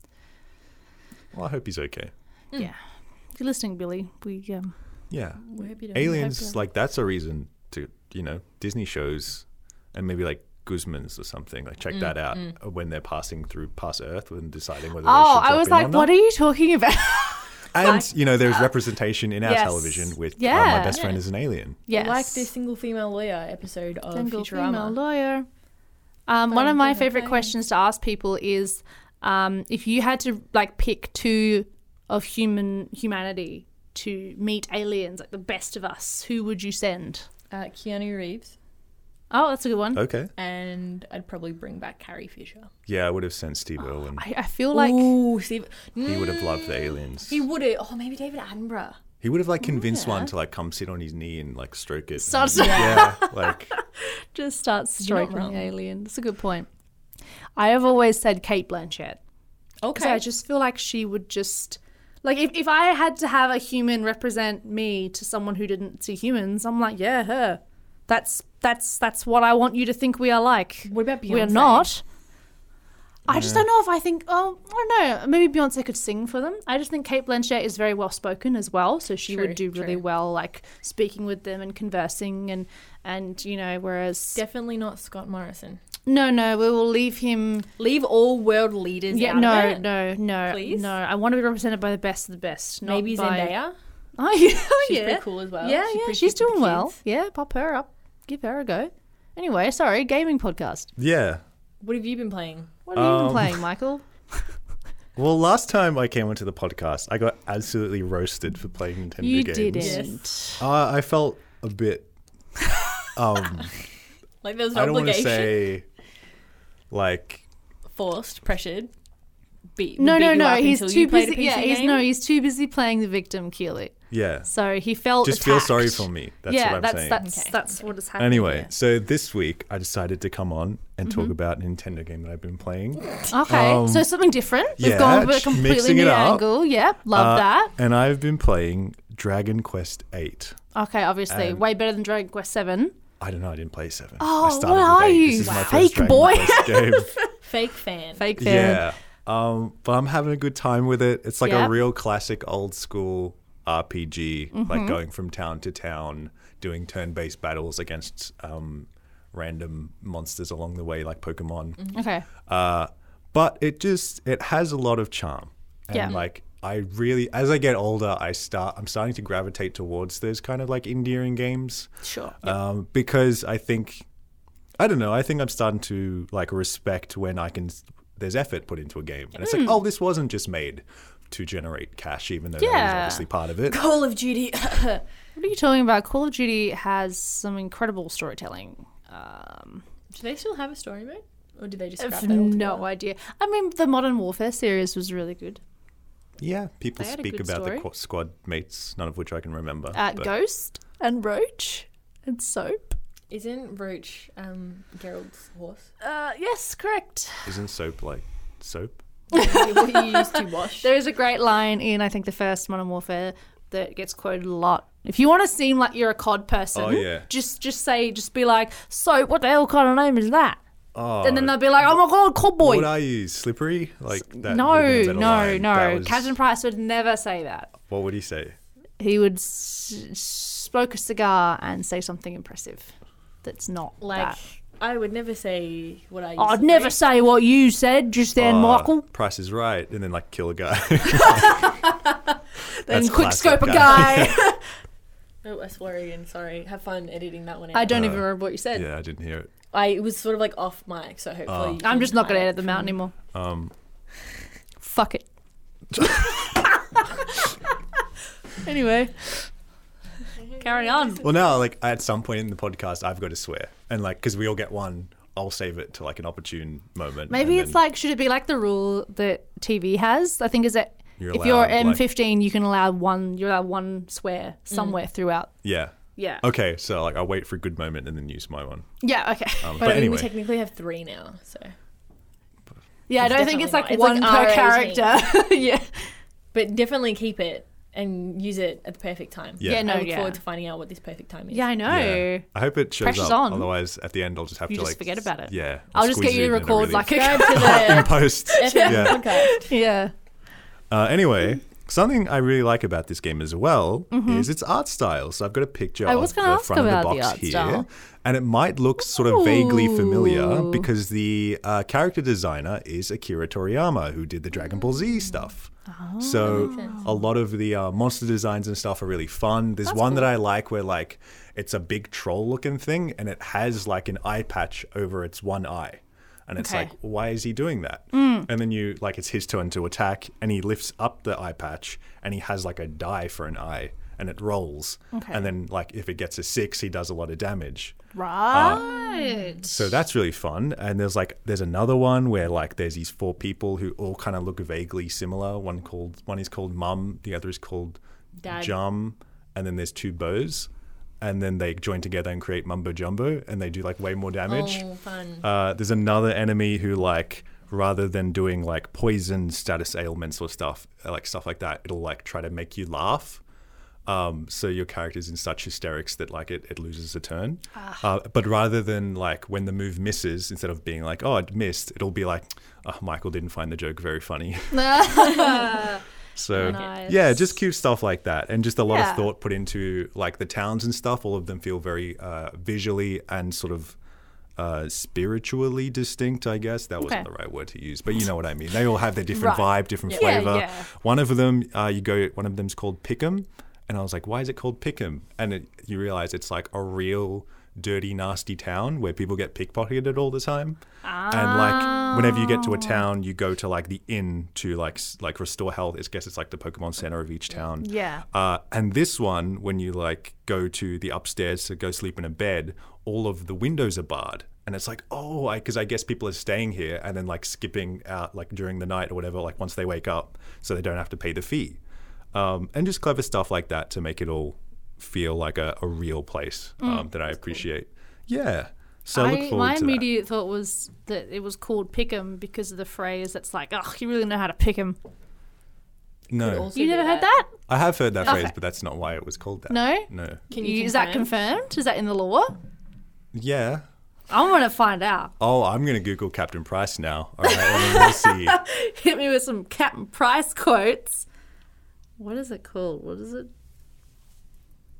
Speaker 1: well, I hope he's okay.
Speaker 2: Yeah. If you're listening, Billy, we
Speaker 1: Yeah,
Speaker 3: We hope you don't.
Speaker 1: Aliens like that's a reason to Disney shows and maybe like Guzman's or something like check that out when they're passing through past Earth and deciding whether.
Speaker 2: Oh,
Speaker 1: they should
Speaker 2: I
Speaker 1: drop
Speaker 2: was
Speaker 1: in
Speaker 2: like,
Speaker 1: or
Speaker 2: what
Speaker 1: not.
Speaker 2: are you talking about?
Speaker 1: And there's representation in our
Speaker 2: Yes.
Speaker 1: television with
Speaker 2: Yeah.
Speaker 1: My Best Friend
Speaker 3: Yeah.
Speaker 1: is an Alien.
Speaker 2: Yes.
Speaker 3: Like the single female lawyer episode of
Speaker 2: Single female
Speaker 3: Futurama.
Speaker 2: lawyer. One of my
Speaker 3: Fine.
Speaker 2: favorite questions to ask people is if you had to like pick two of humanity to meet aliens, like the best of us, who would you send?
Speaker 3: Keanu Reeves.
Speaker 2: Oh, that's a good one.
Speaker 1: Okay.
Speaker 3: And I'd probably bring back Carrie Fisher.
Speaker 1: Yeah, I would have sent Steve Irwin.
Speaker 2: I feel like
Speaker 3: Ooh, Steve.
Speaker 1: He would have loved the aliens.
Speaker 3: He would have. Oh, maybe David Attenborough.
Speaker 1: He would have like convinced
Speaker 2: yeah.
Speaker 1: one to like come sit on his knee and like stroke it.
Speaker 2: Start-
Speaker 1: yeah, like
Speaker 2: just start
Speaker 3: not
Speaker 2: stroking
Speaker 3: wrong.
Speaker 2: the alien. That's a good point. I have always said Kate Blanchett. Because I just feel like she would just like if I had to have a human represent me to someone who didn't see humans, I'm like, yeah, her. That's what I want you to think we are like.
Speaker 3: What about Beyonce?
Speaker 2: We're not. I just don't know if I think. Oh, I don't know. Maybe Beyonce could sing for them. I just think Kate Blanchett is very well spoken as well, so she would do really well, like speaking with them and conversing and whereas
Speaker 3: Definitely not Scott Morrison.
Speaker 2: no, we will leave him.
Speaker 3: Leave all world leaders
Speaker 2: Yeah,
Speaker 3: out of
Speaker 2: no,
Speaker 3: it.
Speaker 2: no,
Speaker 3: Please?
Speaker 2: no. I want to be represented by the best of the best. Not
Speaker 3: Maybe
Speaker 2: by...
Speaker 3: Zendaya.
Speaker 2: Oh yeah,
Speaker 3: She's
Speaker 2: yeah.
Speaker 3: pretty cool as well.
Speaker 2: Yeah,
Speaker 3: She's
Speaker 2: yeah,
Speaker 3: pretty
Speaker 2: she's
Speaker 3: cute with
Speaker 2: doing
Speaker 3: the
Speaker 2: well.
Speaker 3: kids.
Speaker 2: Yeah, pop her up, give her a go. Anyway, sorry, gaming podcast.
Speaker 1: yeah.
Speaker 3: What have you been playing?
Speaker 2: What have you been playing, Michael?
Speaker 1: Well, last time I came onto the podcast, I got absolutely roasted for playing Nintendo
Speaker 2: You
Speaker 1: games.
Speaker 2: didn't.
Speaker 3: Yes.
Speaker 1: I felt a bit.
Speaker 3: Like there was an
Speaker 1: I don't want to
Speaker 3: obligation.
Speaker 1: say, like,
Speaker 3: Forced, pressured.
Speaker 2: No. He's
Speaker 3: Until
Speaker 2: too
Speaker 3: you played a
Speaker 2: busy.
Speaker 3: PC
Speaker 2: Yeah,
Speaker 3: game?
Speaker 2: he's too busy playing the victim, Keely.
Speaker 1: yeah.
Speaker 2: So he felt
Speaker 1: Just feel sorry
Speaker 2: attacked.
Speaker 1: for me. That's
Speaker 2: yeah,
Speaker 1: what I'm
Speaker 2: that's
Speaker 1: saying.
Speaker 2: that's
Speaker 3: Okay.
Speaker 2: that's what is happening.
Speaker 1: Anyway,
Speaker 2: here.
Speaker 1: so this week I decided to come on and talk about a Nintendo game that I've been playing.
Speaker 2: Okay, so something different. We've
Speaker 1: yeah,
Speaker 2: gone with a
Speaker 1: just
Speaker 2: completely
Speaker 1: mixing it
Speaker 2: new
Speaker 1: up.
Speaker 2: angle. Yep, love that.
Speaker 1: And I've been playing Dragon Quest 8.
Speaker 2: Okay, obviously, way better than Dragon Quest 7.
Speaker 1: I don't know, I didn't play 7.
Speaker 2: Oh,
Speaker 1: I started
Speaker 2: what
Speaker 1: with
Speaker 2: are
Speaker 1: 8.
Speaker 2: you?
Speaker 1: This is my
Speaker 2: Fake
Speaker 1: first Dragon
Speaker 2: boy.
Speaker 1: Quest game.
Speaker 3: Fake fan.
Speaker 2: Fake fan.
Speaker 1: Yeah. But I'm having a good time with it. It's like
Speaker 2: Yep.
Speaker 1: a real classic old school RPG,
Speaker 2: Mm-hmm.
Speaker 1: like going from town to town, doing turn-based battles against random monsters along the way, like Pokemon.
Speaker 2: Okay.
Speaker 1: But it has a lot of charm. And
Speaker 2: Yeah.
Speaker 1: like I really, as I get older, I'm starting to gravitate towards those kind of like endearing games.
Speaker 2: Sure.
Speaker 1: Because I think I'm starting to like respect when there's effort put into a game. And it's like, oh, this wasn't just made to generate cash, even though that is obviously part of it.
Speaker 3: Call of Duty.
Speaker 2: What are you talking about? Call of Duty has some incredible storytelling.
Speaker 3: Do they still have a story mode? Or did they just
Speaker 2: I
Speaker 3: scrap
Speaker 2: have
Speaker 3: that
Speaker 2: no
Speaker 3: altogether?
Speaker 2: idea. I mean, the Modern Warfare series was really good.
Speaker 1: Yeah, people
Speaker 2: They had a
Speaker 1: speak
Speaker 2: good
Speaker 1: about
Speaker 2: story.
Speaker 1: the squad mates, none of which I can remember. but-
Speaker 2: Ghost and Roach and Soap.
Speaker 3: Isn't Roach Geralt's horse?
Speaker 2: Yes, correct.
Speaker 1: Isn't soap like soap?
Speaker 3: What you used to wash?
Speaker 2: There is a great line in, I think, the first Modern Warfare that gets quoted a lot. If you want to seem like you're a COD person,
Speaker 1: Oh, yeah.
Speaker 2: just be like, Soap, what the hell kind of name is that?
Speaker 1: Oh,
Speaker 2: And then they'll be like, oh my god, COD boy.
Speaker 1: what are you, Slippery? Like that?
Speaker 2: No.
Speaker 1: That was-
Speaker 2: Captain Price would never say that.
Speaker 1: What would he say?
Speaker 2: He would smoke a cigar and say something impressive. That's not
Speaker 3: Like,
Speaker 2: that.
Speaker 3: I would never say what I used
Speaker 2: I'd
Speaker 3: to
Speaker 2: never
Speaker 3: say.
Speaker 2: say what you said just then, Michael.
Speaker 1: Price is Right, and then like kill a guy.
Speaker 2: Then
Speaker 1: That's
Speaker 2: quick
Speaker 1: classic
Speaker 2: scope a guy.
Speaker 3: Oh, I swore again. Sorry. Have fun editing that one out.
Speaker 2: I don't even remember what you said.
Speaker 1: Yeah, I didn't hear it.
Speaker 3: I was sort of like off mic, so hopefully. you
Speaker 2: I'm
Speaker 3: can
Speaker 2: just not going to
Speaker 3: hide
Speaker 2: edit them out
Speaker 3: from-
Speaker 2: anymore.
Speaker 1: Um,
Speaker 2: Fuck it. Anyway, carry on.
Speaker 1: well, now like at some point in the podcast, I've got to swear, and like because we all get one, I'll save it to like an opportune moment.
Speaker 2: Maybe
Speaker 1: and
Speaker 2: it's
Speaker 1: then
Speaker 2: like, should it be like the rule that TV has? I think is that
Speaker 1: You're
Speaker 2: if you're
Speaker 1: allowed, like-
Speaker 2: M15, you can allow one swear somewhere throughout.
Speaker 1: yeah.
Speaker 2: Yeah.
Speaker 1: Okay, so like I'll wait for a good moment and then use my one.
Speaker 2: Yeah. Okay.
Speaker 1: But
Speaker 3: But
Speaker 1: anyway,
Speaker 3: we technically have 3 now, so.
Speaker 2: Yeah, I
Speaker 3: It's
Speaker 2: don't think it's like
Speaker 3: definitely
Speaker 2: one
Speaker 3: not. It's
Speaker 2: per
Speaker 3: like R18.
Speaker 2: character. Yeah.
Speaker 3: But definitely keep it and use it at the perfect time.
Speaker 1: Yeah. Yeah,
Speaker 2: no,
Speaker 3: I look
Speaker 2: yeah.
Speaker 3: forward to finding out what this perfect time is.
Speaker 2: Yeah, I know.
Speaker 1: yeah. I hope it shows
Speaker 2: Pressure's
Speaker 1: up.
Speaker 2: on.
Speaker 1: Otherwise, at the end, I'll just have
Speaker 2: You
Speaker 1: to
Speaker 2: just
Speaker 1: like
Speaker 2: forget about it.
Speaker 1: Yeah,
Speaker 2: I'll just get
Speaker 1: squeeze
Speaker 2: you to
Speaker 1: it in a
Speaker 2: record
Speaker 1: really-
Speaker 2: like
Speaker 3: Subscribe
Speaker 2: a.
Speaker 3: to
Speaker 1: in
Speaker 3: the
Speaker 1: post.
Speaker 3: FM
Speaker 1: Yeah.
Speaker 3: podcast.
Speaker 2: Yeah.
Speaker 1: Anyway, something I really like about this game as well is its art style. So I've got a picture
Speaker 2: Mm-hmm. I was
Speaker 1: of
Speaker 2: gonna
Speaker 1: the
Speaker 2: ask
Speaker 1: front of the
Speaker 2: about the
Speaker 1: box
Speaker 2: art
Speaker 1: here,
Speaker 2: style.
Speaker 1: and it might look sort of vaguely familiar
Speaker 2: Ooh.
Speaker 1: because the character designer is Akira Toriyama, who did the Dragon Ball Z stuff.
Speaker 2: Oh.
Speaker 1: So a lot of the monster designs and stuff are really fun. There's one that I like where like it's a big troll looking thing and it has like an eye patch over its one eye. And it's
Speaker 2: Okay.
Speaker 1: like, why is he doing that? And then it's his turn to attack and he lifts up the eye patch and he has like a die for an eye and it rolls.
Speaker 2: Okay.
Speaker 1: And then like if it gets a 6, he does a lot of damage.
Speaker 2: Right.
Speaker 1: So that's really fun. And there's another one where like there's these 4 people who all kind of look vaguely similar. One is called Mum, the other is called
Speaker 3: Dad.
Speaker 1: Jum, and then there's 2 bows. And then they join together and create Mumbo Jumbo and they do like way more damage.
Speaker 3: Oh, fun.
Speaker 1: There's another enemy who like rather than doing like poison status ailments or stuff like that, it'll like try to make you laugh. So your character's in such hysterics that like it loses a turn. But rather than like when the move misses, instead of being like, oh, it missed, it'll be like, oh, Michael didn't find the joke very funny. So
Speaker 2: Nice.
Speaker 1: yeah, just cute stuff like that, and just a lot
Speaker 2: Yeah.
Speaker 1: of thought put into like the towns and stuff. All of them feel very visually and sort of spiritually distinct. I guess that wasn't
Speaker 2: Okay.
Speaker 1: the right word to use, but you know what I mean. They all have their different
Speaker 2: Right.
Speaker 1: vibe, different
Speaker 2: Yeah,
Speaker 1: flavor.
Speaker 2: yeah.
Speaker 1: One of them, one of them's called Pick'em, and I was like, why is it called Pick'em? And you realize it's like a real dirty, nasty town where people get pickpocketed all the time. And like whenever you get to a town, you go to like the inn to like restore health. I guess it's like the Pokemon Center of each town.
Speaker 2: Yeah.
Speaker 1: And this one, when you like go to the upstairs to go sleep in a bed, all of the windows are barred. And it's like, oh, because I guess people are staying here and then like skipping out like during the night or whatever, like once they wake up, so they don't have to pay the fee. And just clever stuff like that to make it all feel like a real place that I appreciate. Yeah. So I look forward
Speaker 2: my
Speaker 1: to that.
Speaker 2: immediate thought was that it was called Pick'em because of the phrase that's like, oh, you really know how to pick 'em.
Speaker 1: No,
Speaker 3: Also
Speaker 2: You
Speaker 3: do
Speaker 2: never heard that?
Speaker 1: I have heard that
Speaker 2: Okay.
Speaker 1: phrase, but that's not why it was called that.
Speaker 2: No?
Speaker 1: No.
Speaker 3: Can you
Speaker 2: Is that
Speaker 3: confirm?
Speaker 2: confirmed? Is that in the law?
Speaker 1: Yeah.
Speaker 2: I'm going to find out.
Speaker 1: Oh, I'm going to Google Captain Price now. All right, we'll see.
Speaker 2: Hit me with some Captain Price quotes. What is it called? What is it?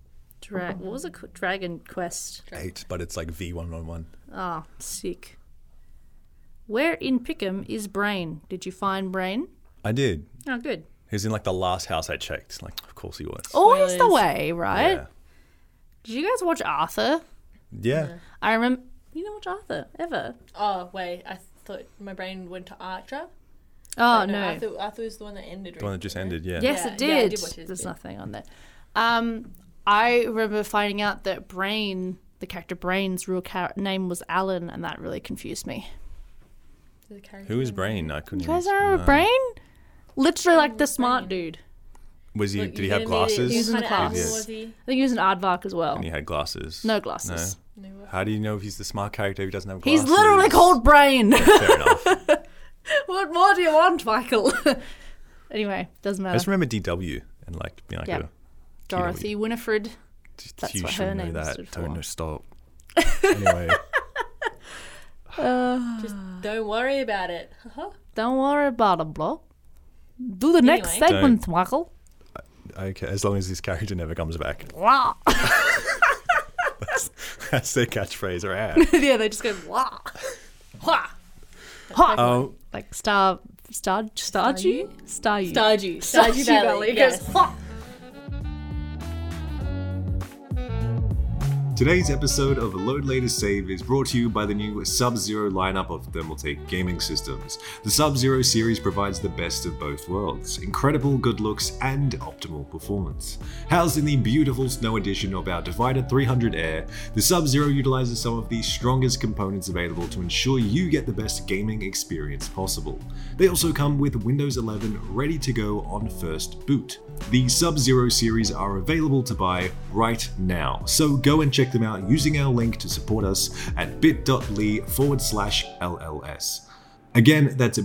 Speaker 2: What was it called? Dragon Quest.
Speaker 1: 8, but it's like V111.
Speaker 2: Oh, sick. Where in Pickham is Brain? Did you find Brain?
Speaker 1: I did.
Speaker 2: Oh, good.
Speaker 1: He was in like the last house I checked. Like, of course he was.
Speaker 2: Always the way, right?
Speaker 1: Yeah.
Speaker 2: Did you guys watch Arthur?
Speaker 1: Yeah.
Speaker 2: I remember. You didn't watch Arthur ever?
Speaker 3: Oh wait, I thought my brain went to Archer.
Speaker 2: Oh
Speaker 3: But
Speaker 2: no.
Speaker 3: Arthur was the one that ended.
Speaker 1: The one that just ended, yeah.
Speaker 2: Yes,
Speaker 3: Yeah,
Speaker 2: it
Speaker 3: yeah, I
Speaker 2: did.
Speaker 3: did watch it,
Speaker 2: There's
Speaker 3: yeah.
Speaker 2: nothing on there. I remember finding out that Brain, the character Brain's real name was Alan, and that really confused me.
Speaker 1: Who is Brain? I couldn't
Speaker 2: You guys
Speaker 1: even
Speaker 2: remember
Speaker 1: know.
Speaker 2: Brain? Literally like the smart dude.
Speaker 1: Was he?
Speaker 3: Look,
Speaker 1: Did he
Speaker 3: you
Speaker 1: have
Speaker 3: gonna need it.
Speaker 1: glasses?
Speaker 2: He was in the
Speaker 3: Kinda
Speaker 2: class.
Speaker 3: animal,
Speaker 1: Yeah.
Speaker 3: was he?
Speaker 2: I think he was an aardvark as well.
Speaker 1: And he had glasses.
Speaker 2: No glasses.
Speaker 3: No.
Speaker 1: How do you know if he's the smart character if he doesn't have glasses?
Speaker 2: He's literally called Brain.
Speaker 1: Fair enough.
Speaker 2: What more do you want, Michael? Anyway, doesn't
Speaker 1: I
Speaker 2: matter.
Speaker 1: just remember DW and like being like
Speaker 2: Yeah.
Speaker 1: a
Speaker 2: Dorothy Winifred.
Speaker 1: Just,
Speaker 2: That's
Speaker 1: you
Speaker 2: what
Speaker 1: should
Speaker 2: her
Speaker 1: know
Speaker 2: name
Speaker 1: that.
Speaker 2: stood for.
Speaker 1: Don't know, stop. Anyway,
Speaker 3: Just don't worry about it.
Speaker 2: Don't worry about it, bro. Do the next
Speaker 3: Anyway.
Speaker 2: segment, Michael.
Speaker 1: okay. As long as this character never comes back,
Speaker 2: Wah.
Speaker 1: that's their catchphrase, right?
Speaker 2: Yeah, they just go wah. Wah. Wah.
Speaker 1: Oh,
Speaker 2: Like Stardew? Stardew
Speaker 3: Stardew Valley.
Speaker 2: It
Speaker 3: Yes.
Speaker 2: goes, wah.
Speaker 4: Today's episode of The Load Later Save is brought to you by the new Sub-Zero lineup of Thermaltake gaming systems. The Sub-Zero series provides the best of both worlds, incredible good looks and optimal performance. Housed in the beautiful snow edition of our Divider 300 Air, the Sub-Zero utilizes some of the strongest components available to ensure you get the best gaming experience possible. They also come with Windows 11 ready to go on first boot. The Sub-Zero series are available to buy right now, so go and check them out using our link to support us at bit.ly/LLS. Again, that's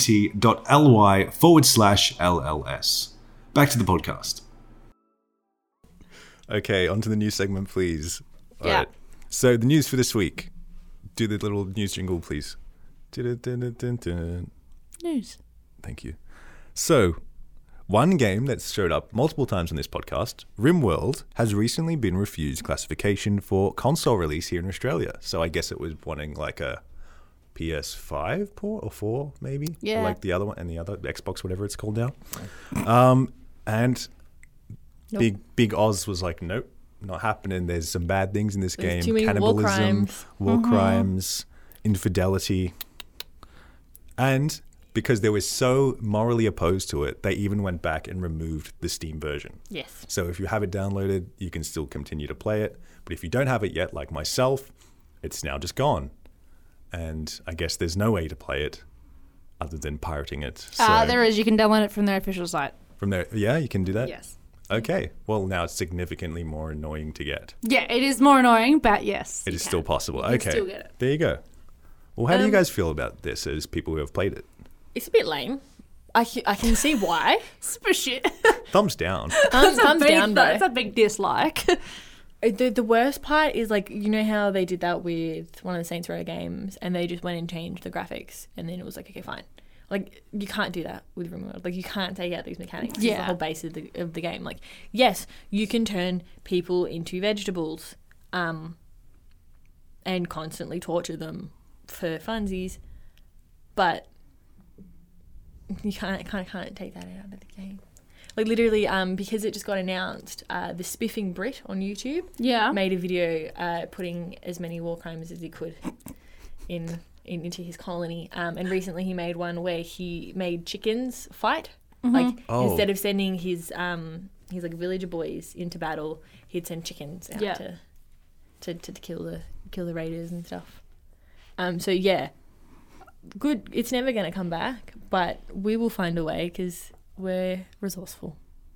Speaker 4: bit.ly/LLS. Back to the podcast.
Speaker 1: okay. On to the news segment, please. All
Speaker 2: Yeah.
Speaker 1: right. So the news for this week. Do the little news jingle, please. Dun-dun-dun-dun-dun.
Speaker 2: News.
Speaker 1: Thank you. So, one game that's showed up multiple times on this podcast, RimWorld, has recently been refused classification for console release here in Australia. So I guess it was wanting like a PS5 port or 4 maybe,
Speaker 2: Yeah.
Speaker 1: or like the other one and the other Xbox, whatever it's called now. And
Speaker 2: Nope.
Speaker 1: Big Oz was like, nope, not happening. There's some bad things in this
Speaker 3: There's
Speaker 1: game:
Speaker 3: too many war
Speaker 1: cannibalism,
Speaker 3: crimes.
Speaker 1: war crimes, infidelity, and because they were so morally opposed to it, they even went back and removed the Steam version.
Speaker 3: Yes.
Speaker 1: So if you have it downloaded, you can still continue to play it. But if you don't have it yet, like myself, it's now just gone. And I guess there's no way to play it other than pirating it. So
Speaker 2: There is. You can download it from their official site.
Speaker 1: from there, yeah, you can do that?
Speaker 2: Yes.
Speaker 1: Okay. Well, now it's significantly more annoying to get.
Speaker 2: Yeah, it is more annoying, but yes.
Speaker 1: It
Speaker 2: you
Speaker 1: is
Speaker 2: can.
Speaker 1: still possible.
Speaker 2: can
Speaker 1: Okay.
Speaker 2: still get it.
Speaker 1: There you go. Well, how do you guys feel about this as people who have played it?
Speaker 3: It's a bit lame. I can see why.
Speaker 2: Shit.
Speaker 1: Thumbs down.
Speaker 3: Thumbs down, bro.
Speaker 2: That's a big dislike.
Speaker 3: The worst part is, like, you know how they did that with one of the Saints Row games and they just went and changed the graphics and then it was like, okay, fine. Like, you can't do that with RimWorld. Like, you can't take out these mechanics. It's
Speaker 2: Yeah.
Speaker 3: the whole base of the game. Like, yes, you can turn people into vegetables and constantly torture them for funsies, but you can't take that out of the game. Like, literally, because it just got announced, the Spiffing Brit on YouTube
Speaker 2: Yeah.
Speaker 3: made a video putting as many war crimes as he could into his colony. And recently he made one where he made chickens fight. Like,
Speaker 1: Oh.
Speaker 3: instead of sending his like villager boys into battle, he'd send chickens out
Speaker 2: Yeah.
Speaker 3: to kill the raiders and stuff. So yeah, good. It's never going to come back, but we will find a way because we're resourceful.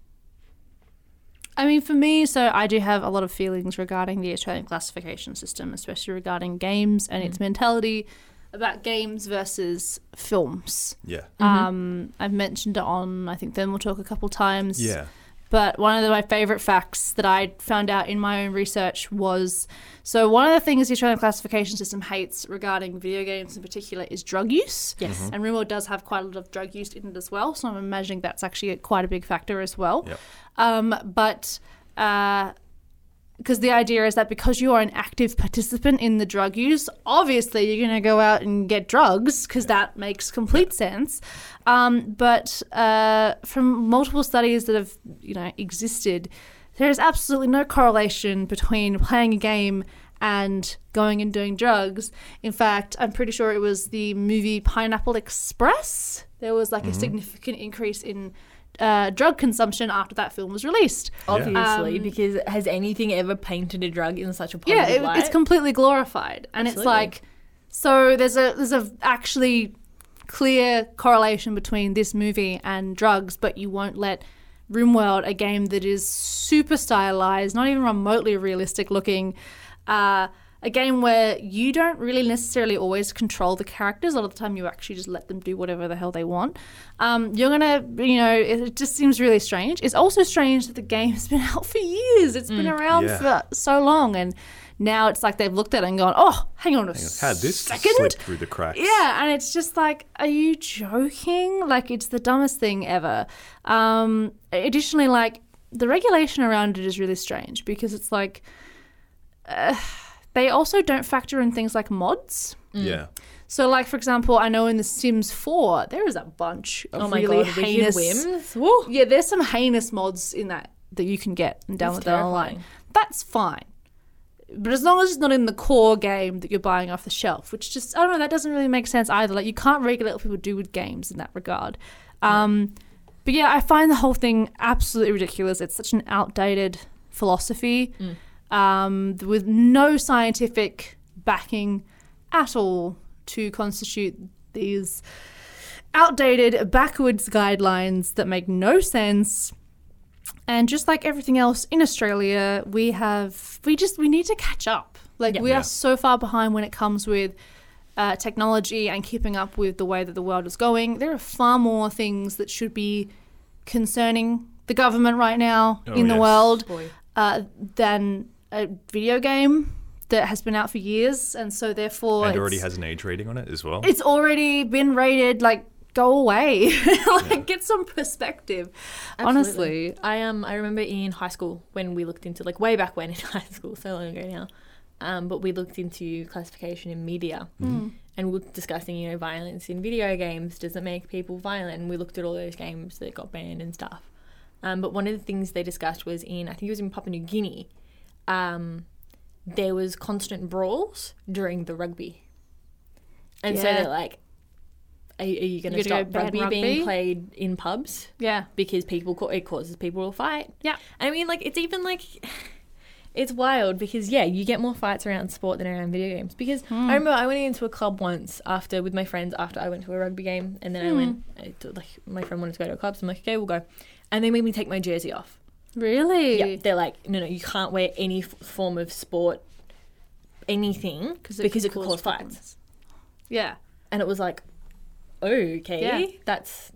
Speaker 2: I mean, for me, so I do have a lot of feelings regarding the Australian classification system, especially regarding games and its mentality about games versus films.
Speaker 1: Yeah.
Speaker 2: I've mentioned it on, I think, Thermal Talk a couple times.
Speaker 1: Yeah.
Speaker 2: But one of my favourite facts that I found out in my own research was, so one of the things the Australian classification system hates regarding video games in particular is drug use.
Speaker 3: Yes.
Speaker 2: And RimWorld does have quite a lot of drug use in it as well, so I'm imagining that's actually quite a big factor as well.
Speaker 1: Yep.
Speaker 2: But because the idea is that because you are an active participant in the drug use, obviously you're going to go out and get drugs because that makes complete sense. But from multiple studies that have, existed, there is absolutely no correlation between playing a game and going and doing drugs. In fact, I'm pretty sure it was the movie Pineapple Express. There was like a significant increase in drug consumption after that film was released.
Speaker 3: Obviously, because has anything ever painted a drug in such a positive light?
Speaker 2: It's completely glorified. And It's like, so there's a actually clear correlation between this movie and drugs, but you won't let RimWorld, a game that is super stylized, not even remotely realistic looking, a game where you don't really necessarily always control the characters. A lot of the time you actually just let them do whatever the hell they want. You're going to, it just seems really strange. It's also strange that the game's been out for years. It's been around for so long, and now it's like they've looked at it and gone, oh, hang on a
Speaker 1: Had this
Speaker 2: second?
Speaker 1: slip through the cracks.
Speaker 2: Yeah, and it's just like, are you joking? Like, it's the dumbest thing ever. Additionally, like, the regulation around it is really strange because it's like... they also don't factor in things like mods.
Speaker 1: Yeah.
Speaker 2: So, like, for example, I know in The Sims 4, there is a bunch of really heinous...
Speaker 3: whims. Woo.
Speaker 2: Yeah, there's some heinous mods in that you can get and download that online. That's fine. But as long as it's not in the core game that you're buying off the shelf, which just, I don't know, that doesn't really make sense either. Like, you can't regulate what people do with games in that regard. But yeah, I find the whole thing absolutely ridiculous. It's such an outdated philosophy. With no scientific backing at all to constitute these outdated, backwards guidelines that make no sense. And just like everything else in Australia, we need to catch up. Like, we are so far behind when it comes with technology and keeping up with the way that the world is going. There are far more things that should be concerning the government right now in the world than a video game that has been out for years, and so therefore
Speaker 1: and already has an age rating on it as well.
Speaker 2: It's already been rated. Like, go away. Get some perspective.
Speaker 3: Absolutely.
Speaker 2: Honestly,
Speaker 3: I remember in high school when we looked into, like, way back when in high school, so long ago now, but we looked into classification in media, and we were discussing, violence in video games. Does it make people violent? And we looked at all those games that got banned and stuff. But one of the things they discussed was I think it was in Papua New Guinea. There was constant brawls during the rugby. And so they're like, are you going to stop rugby being played in pubs?
Speaker 2: Yeah.
Speaker 3: Because it causes people to fight.
Speaker 2: Yeah.
Speaker 3: I mean, like, it's even like, it's wild because, you get more fights around sport than around video games. Because I remember I went into a club once with my friends after I went to a rugby game. And then my friend wanted to go to a club. So I'm like, okay, we'll go. And they made me take my jersey off.
Speaker 2: Really?
Speaker 3: Yeah. They're like, no, you can't wear any form of sport, anything, because it could cause fights.
Speaker 2: Yeah.
Speaker 3: And it was like, okay, that's,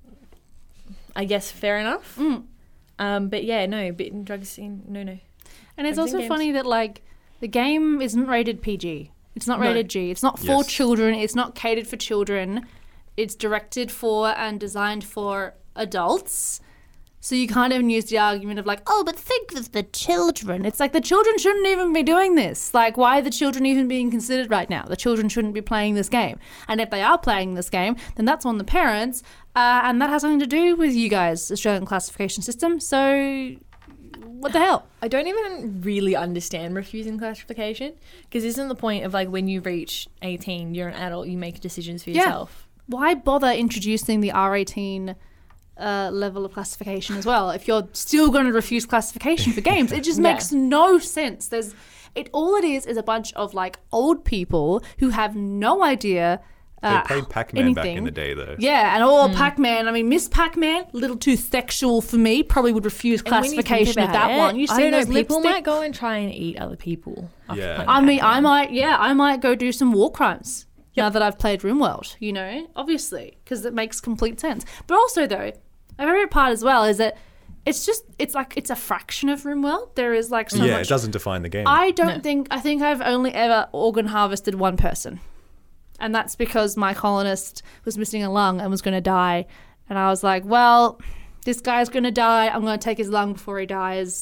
Speaker 3: I guess, fair enough. But yeah, no, drugs in, no.
Speaker 2: And it's also funny that, like, the game isn't rated PG. It's not rated G. It's not for children. It's not catered for children. It's directed for and designed for adults. So you can't even use the argument of like, oh, but think of the children. It's like the children shouldn't even be doing this. Like, why are the children even being considered right now? The children shouldn't be playing this game. And if they are playing this game, then that's on the parents. And that has nothing to do with you guys, Australian classification system. So what the hell?
Speaker 3: I don't even really understand refusing classification, because isn't the point of, like, when you reach 18, you're an adult, you make decisions for yourself.
Speaker 2: Why bother introducing the R18 level of classification as well if you're still going to refuse classification for games? It just makes no sense. All it is a bunch of, like, old people who have no idea.
Speaker 1: They played Pac-Man back in the day, though.
Speaker 2: Yeah, and Pac-Man. I mean, Miss Pac-Man, a little too sexual for me. Probably would refuse classification of that one. You
Speaker 3: I don't know. People
Speaker 2: lipstick?
Speaker 3: might go and try and eat other people.
Speaker 1: Yeah.
Speaker 2: I mean, I might go do some war crimes. Now that I've played RimWorld, obviously, because it makes complete sense. But also, though, a favorite part as well is that it's a fraction of RimWorld. There is, like, so much.
Speaker 1: Yeah, it doesn't define the game.
Speaker 2: I think I've only ever organ harvested one person. And that's because my colonist was missing a lung and was going to die. And I was like, well, this guy's going to die. I'm going to take his lung before he dies.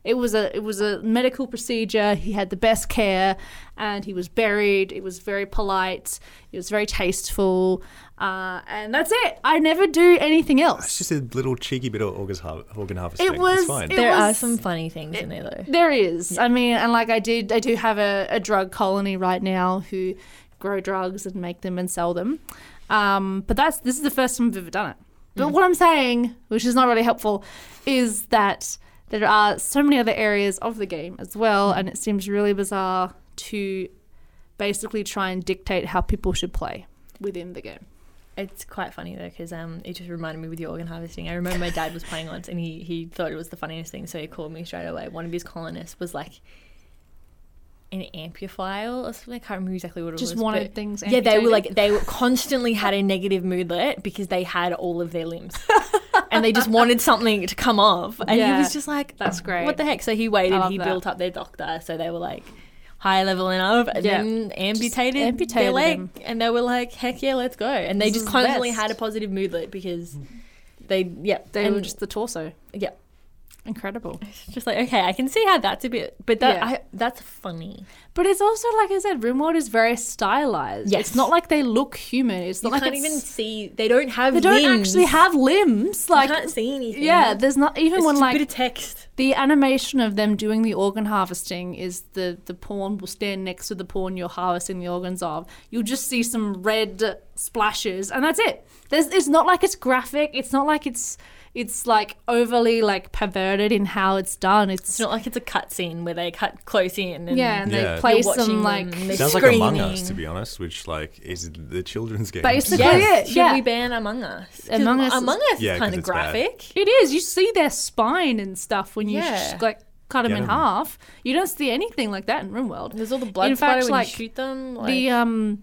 Speaker 2: It was a medical procedure. He had the best care, and he was buried. It was very polite. It was very tasteful, and that's it. I never do anything else.
Speaker 1: It's just a little cheeky bit of organ harvesting.
Speaker 2: It was.
Speaker 1: It's fine.
Speaker 3: There are some funny things in there though.
Speaker 2: There is. I mean, and like I do have a drug colony right now who grow drugs and make them and sell them. But this is the first time I've ever done it. But what I'm saying, which is not really helpful, is that there are so many other areas of the game as well, and it seems really bizarre to basically try and dictate how people should play within the game.
Speaker 3: It's quite funny though, because it just reminded me with the organ harvesting. I remember my dad was playing once, and he thought it was the funniest thing, so he called me straight away. One of his colonists was like an amphiphile or something. I can't remember exactly what it was.
Speaker 2: Just wanted things
Speaker 3: Yeah,
Speaker 2: amputated.
Speaker 3: they were constantly had a negative moodlet because they had all of their limbs. And they just wanted something to come off. And he was just like,
Speaker 2: that's great.
Speaker 3: What the heck? So he waited, he
Speaker 2: that.
Speaker 3: built up their doctor, so they were like high level enough, and then amputated their leg.
Speaker 2: them.
Speaker 3: And they were like, heck yeah, let's go. And they
Speaker 2: This
Speaker 3: just
Speaker 2: is
Speaker 3: constantly
Speaker 2: best.
Speaker 3: had a positive moodlet because they
Speaker 2: were just the torso.
Speaker 3: Yeah.
Speaker 2: Incredible.
Speaker 3: It's just like, okay, I can see how that's a bit, but that's funny.
Speaker 2: But it's also, like I said, RimWorld is very stylized.
Speaker 3: Yes.
Speaker 2: It's not like they look human. It's
Speaker 3: You
Speaker 2: not like
Speaker 3: can't
Speaker 2: it's,
Speaker 3: even see, they don't have
Speaker 2: they
Speaker 3: limbs.
Speaker 2: don't actually have limbs. Like,
Speaker 3: you can't see anything.
Speaker 2: yeah, there's not even
Speaker 3: It's
Speaker 2: when
Speaker 3: just
Speaker 2: like
Speaker 3: a bit of text.
Speaker 2: the animation of them doing the organ harvesting is the pawn will stand next to the pawn you're harvesting the organs of. You'll just see some red splashes, and that's it. It's not like it's graphic. It's not like it's like overly like perverted in how it's done.
Speaker 3: It's not like it's a cut scene where they cut close in. And
Speaker 2: and
Speaker 1: Yeah.
Speaker 2: they play
Speaker 3: you're watching
Speaker 2: some
Speaker 3: them
Speaker 2: like
Speaker 3: and they're
Speaker 1: Sounds like
Speaker 3: screaming.
Speaker 1: Among Us, to be honest, which like is the children's game.
Speaker 2: Basically,
Speaker 3: Yes.
Speaker 2: it,
Speaker 3: Should we ban Among Us? 'Cause
Speaker 2: Among Us is-
Speaker 3: Among Us
Speaker 1: Yeah,
Speaker 3: is
Speaker 1: 'cause
Speaker 3: kind of
Speaker 1: it's bad.
Speaker 3: graphic.
Speaker 2: it is. You see their spine and stuff when you
Speaker 3: Yeah.
Speaker 2: like cut them
Speaker 1: Get
Speaker 2: in
Speaker 1: 'em.
Speaker 2: half. You don't see anything like that in RimWorld.
Speaker 3: There's all the blood
Speaker 2: In
Speaker 3: splatter
Speaker 2: fact,
Speaker 3: when
Speaker 2: like,
Speaker 3: you shoot them. Like,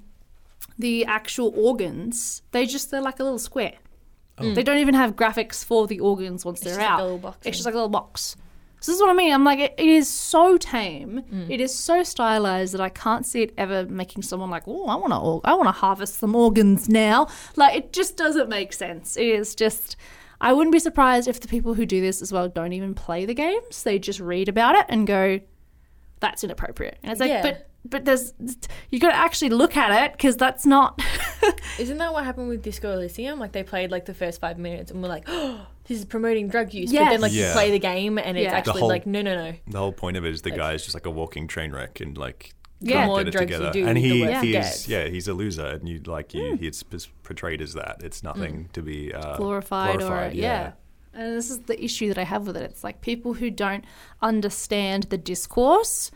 Speaker 2: the actual organs, they're like a little square. They don't even have graphics for the organs once they're
Speaker 3: just like
Speaker 2: out.
Speaker 3: a little box
Speaker 2: It's just
Speaker 3: thing.
Speaker 2: like a little box. So this is what I mean. I'm like, it is so tame. It is so stylized that I can't see it ever making someone like, oh, I want to harvest some organs now. Like, it just doesn't make sense. It is just. I wouldn't be surprised if the people who do this as well don't even play the games. They just read about it and go, that's inappropriate. And it's like,
Speaker 3: Yeah.
Speaker 2: but there's, you got to actually look at it because that's not.
Speaker 3: isn't that what happened with Disco Elysium? Like they played like the first 5 minutes and were like, oh, this is promoting drug use. But
Speaker 2: Yes.
Speaker 3: then like you
Speaker 1: Yeah.
Speaker 3: play the game and it's
Speaker 2: Yeah.
Speaker 3: actually
Speaker 1: The whole-
Speaker 3: like, no.
Speaker 1: The whole point of it is the guy is just like a walking train wreck and like
Speaker 2: Yeah.
Speaker 1: can't
Speaker 3: The more
Speaker 1: get it
Speaker 3: drugs you
Speaker 1: together.
Speaker 3: do,
Speaker 1: and
Speaker 3: the
Speaker 1: he
Speaker 3: worse it
Speaker 1: is
Speaker 3: gets.
Speaker 1: he's a loser, and he's portrayed as that. It's nothing to be
Speaker 2: glorified or
Speaker 1: yeah.
Speaker 2: And this is the issue that I have with it. It's like people who don't understand the discourse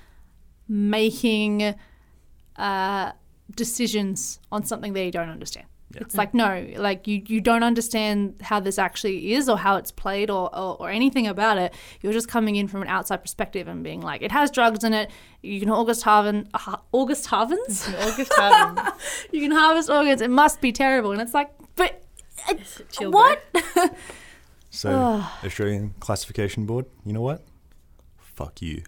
Speaker 2: making decisions on something they don't understand.
Speaker 1: Yeah.
Speaker 2: It's like, no, like you don't understand how this actually is or how it's played or anything about it. You're just coming in from an outside perspective and being like, it has drugs in it. You can August harvest
Speaker 3: August Haven.
Speaker 2: you can harvest organs. It must be terrible. And it's like, but
Speaker 3: Chill,
Speaker 2: what?
Speaker 1: So Australian Classification Board, you know what? Fuck you.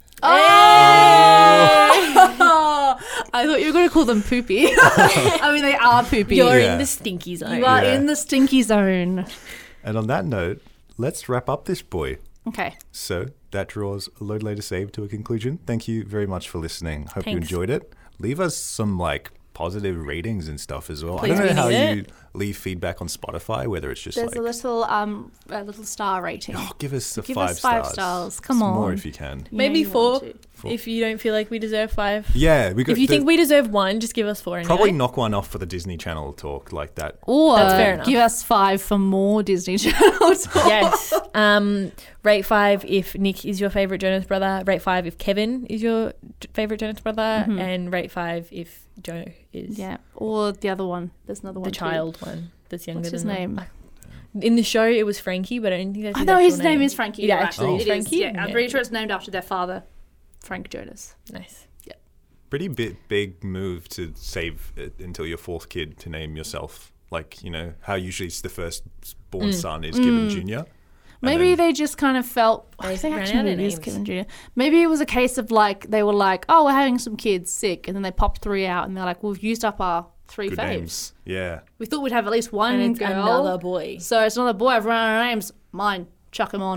Speaker 2: Oh! I thought you were going to call them poopy. I mean, they are poopy.
Speaker 3: You're
Speaker 1: Yeah.
Speaker 3: in the stinky zone.
Speaker 2: You are
Speaker 1: Yeah.
Speaker 2: in the stinky zone.
Speaker 1: And on that note, let's wrap up this boy.
Speaker 2: Okay.
Speaker 1: So that draws a Load Later Save to a conclusion. Thank you very much for listening. Hope you
Speaker 3: Thanks.
Speaker 1: enjoyed it. Leave us some like positive ratings and stuff as well.
Speaker 3: Please,
Speaker 1: I don't
Speaker 3: we
Speaker 1: know how
Speaker 3: need
Speaker 1: you leave feedback on Spotify, whether it's just
Speaker 2: There's
Speaker 1: like,
Speaker 2: a little star rating.
Speaker 1: oh, give us the
Speaker 2: Give
Speaker 1: 5
Speaker 2: us 5
Speaker 1: stars.
Speaker 2: stars. Come
Speaker 1: Some More
Speaker 2: on.
Speaker 1: if you can.
Speaker 2: You
Speaker 3: Maybe
Speaker 2: know you want
Speaker 3: 4
Speaker 2: to.
Speaker 3: if you don't feel like we deserve 5.
Speaker 1: Yeah, we got
Speaker 3: If you think we deserve 1, just give us 4 anyway.
Speaker 1: probably knock one off for the Disney Channel talk like that.
Speaker 2: Or
Speaker 3: That's fair enough.
Speaker 2: give us 5 for more Disney Channel talk.
Speaker 3: Yes. Rate 5 if Nick is your favourite Jonas brother. Rate 5 if Kevin is your favourite Jonas brother. And rate 5 if Joe is
Speaker 2: Yeah. Or the other one. There's another one.
Speaker 3: the
Speaker 2: too.
Speaker 3: child one that's younger
Speaker 2: What's his
Speaker 3: than
Speaker 2: name?
Speaker 3: them. In the show, it was Frankie, but I don't think that's
Speaker 2: I
Speaker 3: his
Speaker 2: know
Speaker 3: actual
Speaker 2: his name is Frankie.
Speaker 3: It
Speaker 2: you're
Speaker 3: actually
Speaker 2: right.
Speaker 3: is
Speaker 2: It
Speaker 3: Frankie?
Speaker 2: Yeah, I'm
Speaker 3: Yeah.
Speaker 2: pretty sure it's named after their father, Frank Jonas.
Speaker 3: Nice.
Speaker 1: Pretty big move to save it until your 4th kid to name yourself. Like, you know, how usually it's the first born son is given Junior.
Speaker 2: Maybe they just kind of felt,
Speaker 3: They
Speaker 2: I think
Speaker 3: ran
Speaker 2: actually
Speaker 3: out of
Speaker 2: it is
Speaker 3: names.
Speaker 2: Kevin Jr. Maybe it was a case of like, they were like, oh, we're having some kids sick. And then they popped 3 out and they're like, we've used up our 3
Speaker 1: Good
Speaker 2: faves.
Speaker 1: names. Yeah.
Speaker 2: We thought we'd have at least one
Speaker 3: And it's
Speaker 2: girl.
Speaker 3: another boy.
Speaker 2: So it's another boy. I've run out of names. Mine. Chuck him on.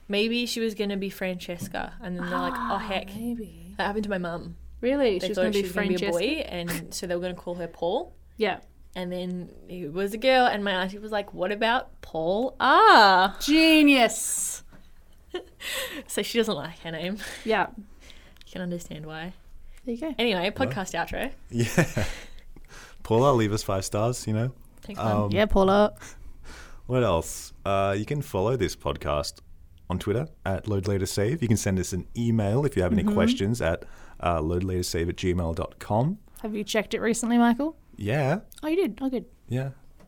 Speaker 3: maybe she was going to be Francesca. And then they're like, oh, heck.
Speaker 2: Maybe.
Speaker 3: That happened to my mum.
Speaker 2: Really?
Speaker 3: They
Speaker 2: She's
Speaker 3: thought
Speaker 2: going to
Speaker 3: she
Speaker 2: be
Speaker 3: was going to be a
Speaker 2: Francesca?
Speaker 3: boy. And so they were going to call her Paul.
Speaker 2: Yeah.
Speaker 3: And then it was a girl. And my auntie was like, what about Paul R?
Speaker 2: Genius.
Speaker 3: So she doesn't like her name.
Speaker 2: Yeah.
Speaker 3: You can understand why.
Speaker 2: There you go.
Speaker 3: Anyway, podcast outro.
Speaker 1: Yeah. Paula, leave us 5 stars, you know.
Speaker 3: Thanks, Mum.
Speaker 2: Yeah, Paula.
Speaker 1: What else? You can follow this podcast on Twitter at LoadLaterSave. You can send us an email if you have any questions at loadlatersave@gmail.com.
Speaker 2: Have you checked it recently, Michael?
Speaker 1: Yeah.
Speaker 2: Oh, you did? Oh, good.
Speaker 1: Yeah.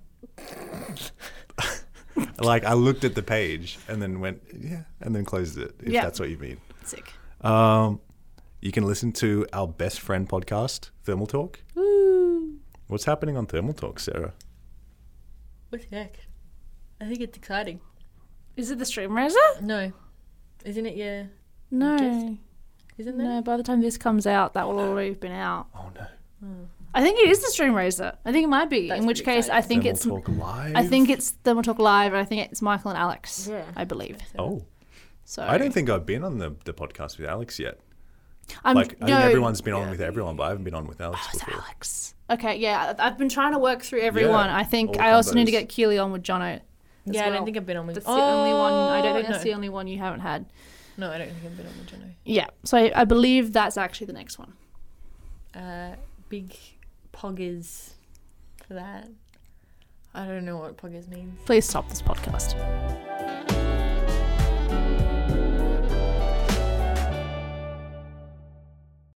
Speaker 1: Like, I looked at the page and then went, yeah, and then closed it, if that's what you mean.
Speaker 2: Sick.
Speaker 1: You can listen to our best friend podcast, Thermal Talk.
Speaker 2: Woo.
Speaker 1: What's happening on Thermal Talk, Sarah?
Speaker 3: What the heck? I think it's exciting.
Speaker 2: Is it the Stream Razor?
Speaker 3: No. Isn't it your...
Speaker 2: No.
Speaker 3: Just- Isn't there?
Speaker 2: No, by the time this comes out, that will already have been out.
Speaker 1: Oh, no.
Speaker 2: I think it is the Stream Razor. I think it might be.
Speaker 3: That's
Speaker 2: in which
Speaker 3: pretty
Speaker 2: case, I think
Speaker 1: Thermal
Speaker 2: it's...
Speaker 1: Talk Live?
Speaker 2: I think it's Thermal Talk Live, and I think it's Michael and Alex,
Speaker 3: Yeah.
Speaker 2: I believe.
Speaker 1: Oh.
Speaker 2: So
Speaker 1: I don't think I've been on the podcast with Alex yet.
Speaker 2: I'm,
Speaker 1: I think everyone's been on with everyone, but I haven't been on with Alex
Speaker 2: It's
Speaker 1: before.
Speaker 2: Alex. Okay, yeah. I've been trying to work through everyone.
Speaker 1: Yeah,
Speaker 2: I think
Speaker 1: all
Speaker 2: I also need to
Speaker 1: combos.
Speaker 2: get Keely on with Jono.
Speaker 3: Yeah, I don't think I've been on with...
Speaker 2: That's the only one. I don't think
Speaker 3: no.
Speaker 2: that's the only one you haven't had.
Speaker 3: No, I don't think I've been on with Jono.
Speaker 2: Yeah. So I believe that's actually the next one.
Speaker 3: Big poggers for that. I don't know what poggers means.
Speaker 2: Please stop this podcast.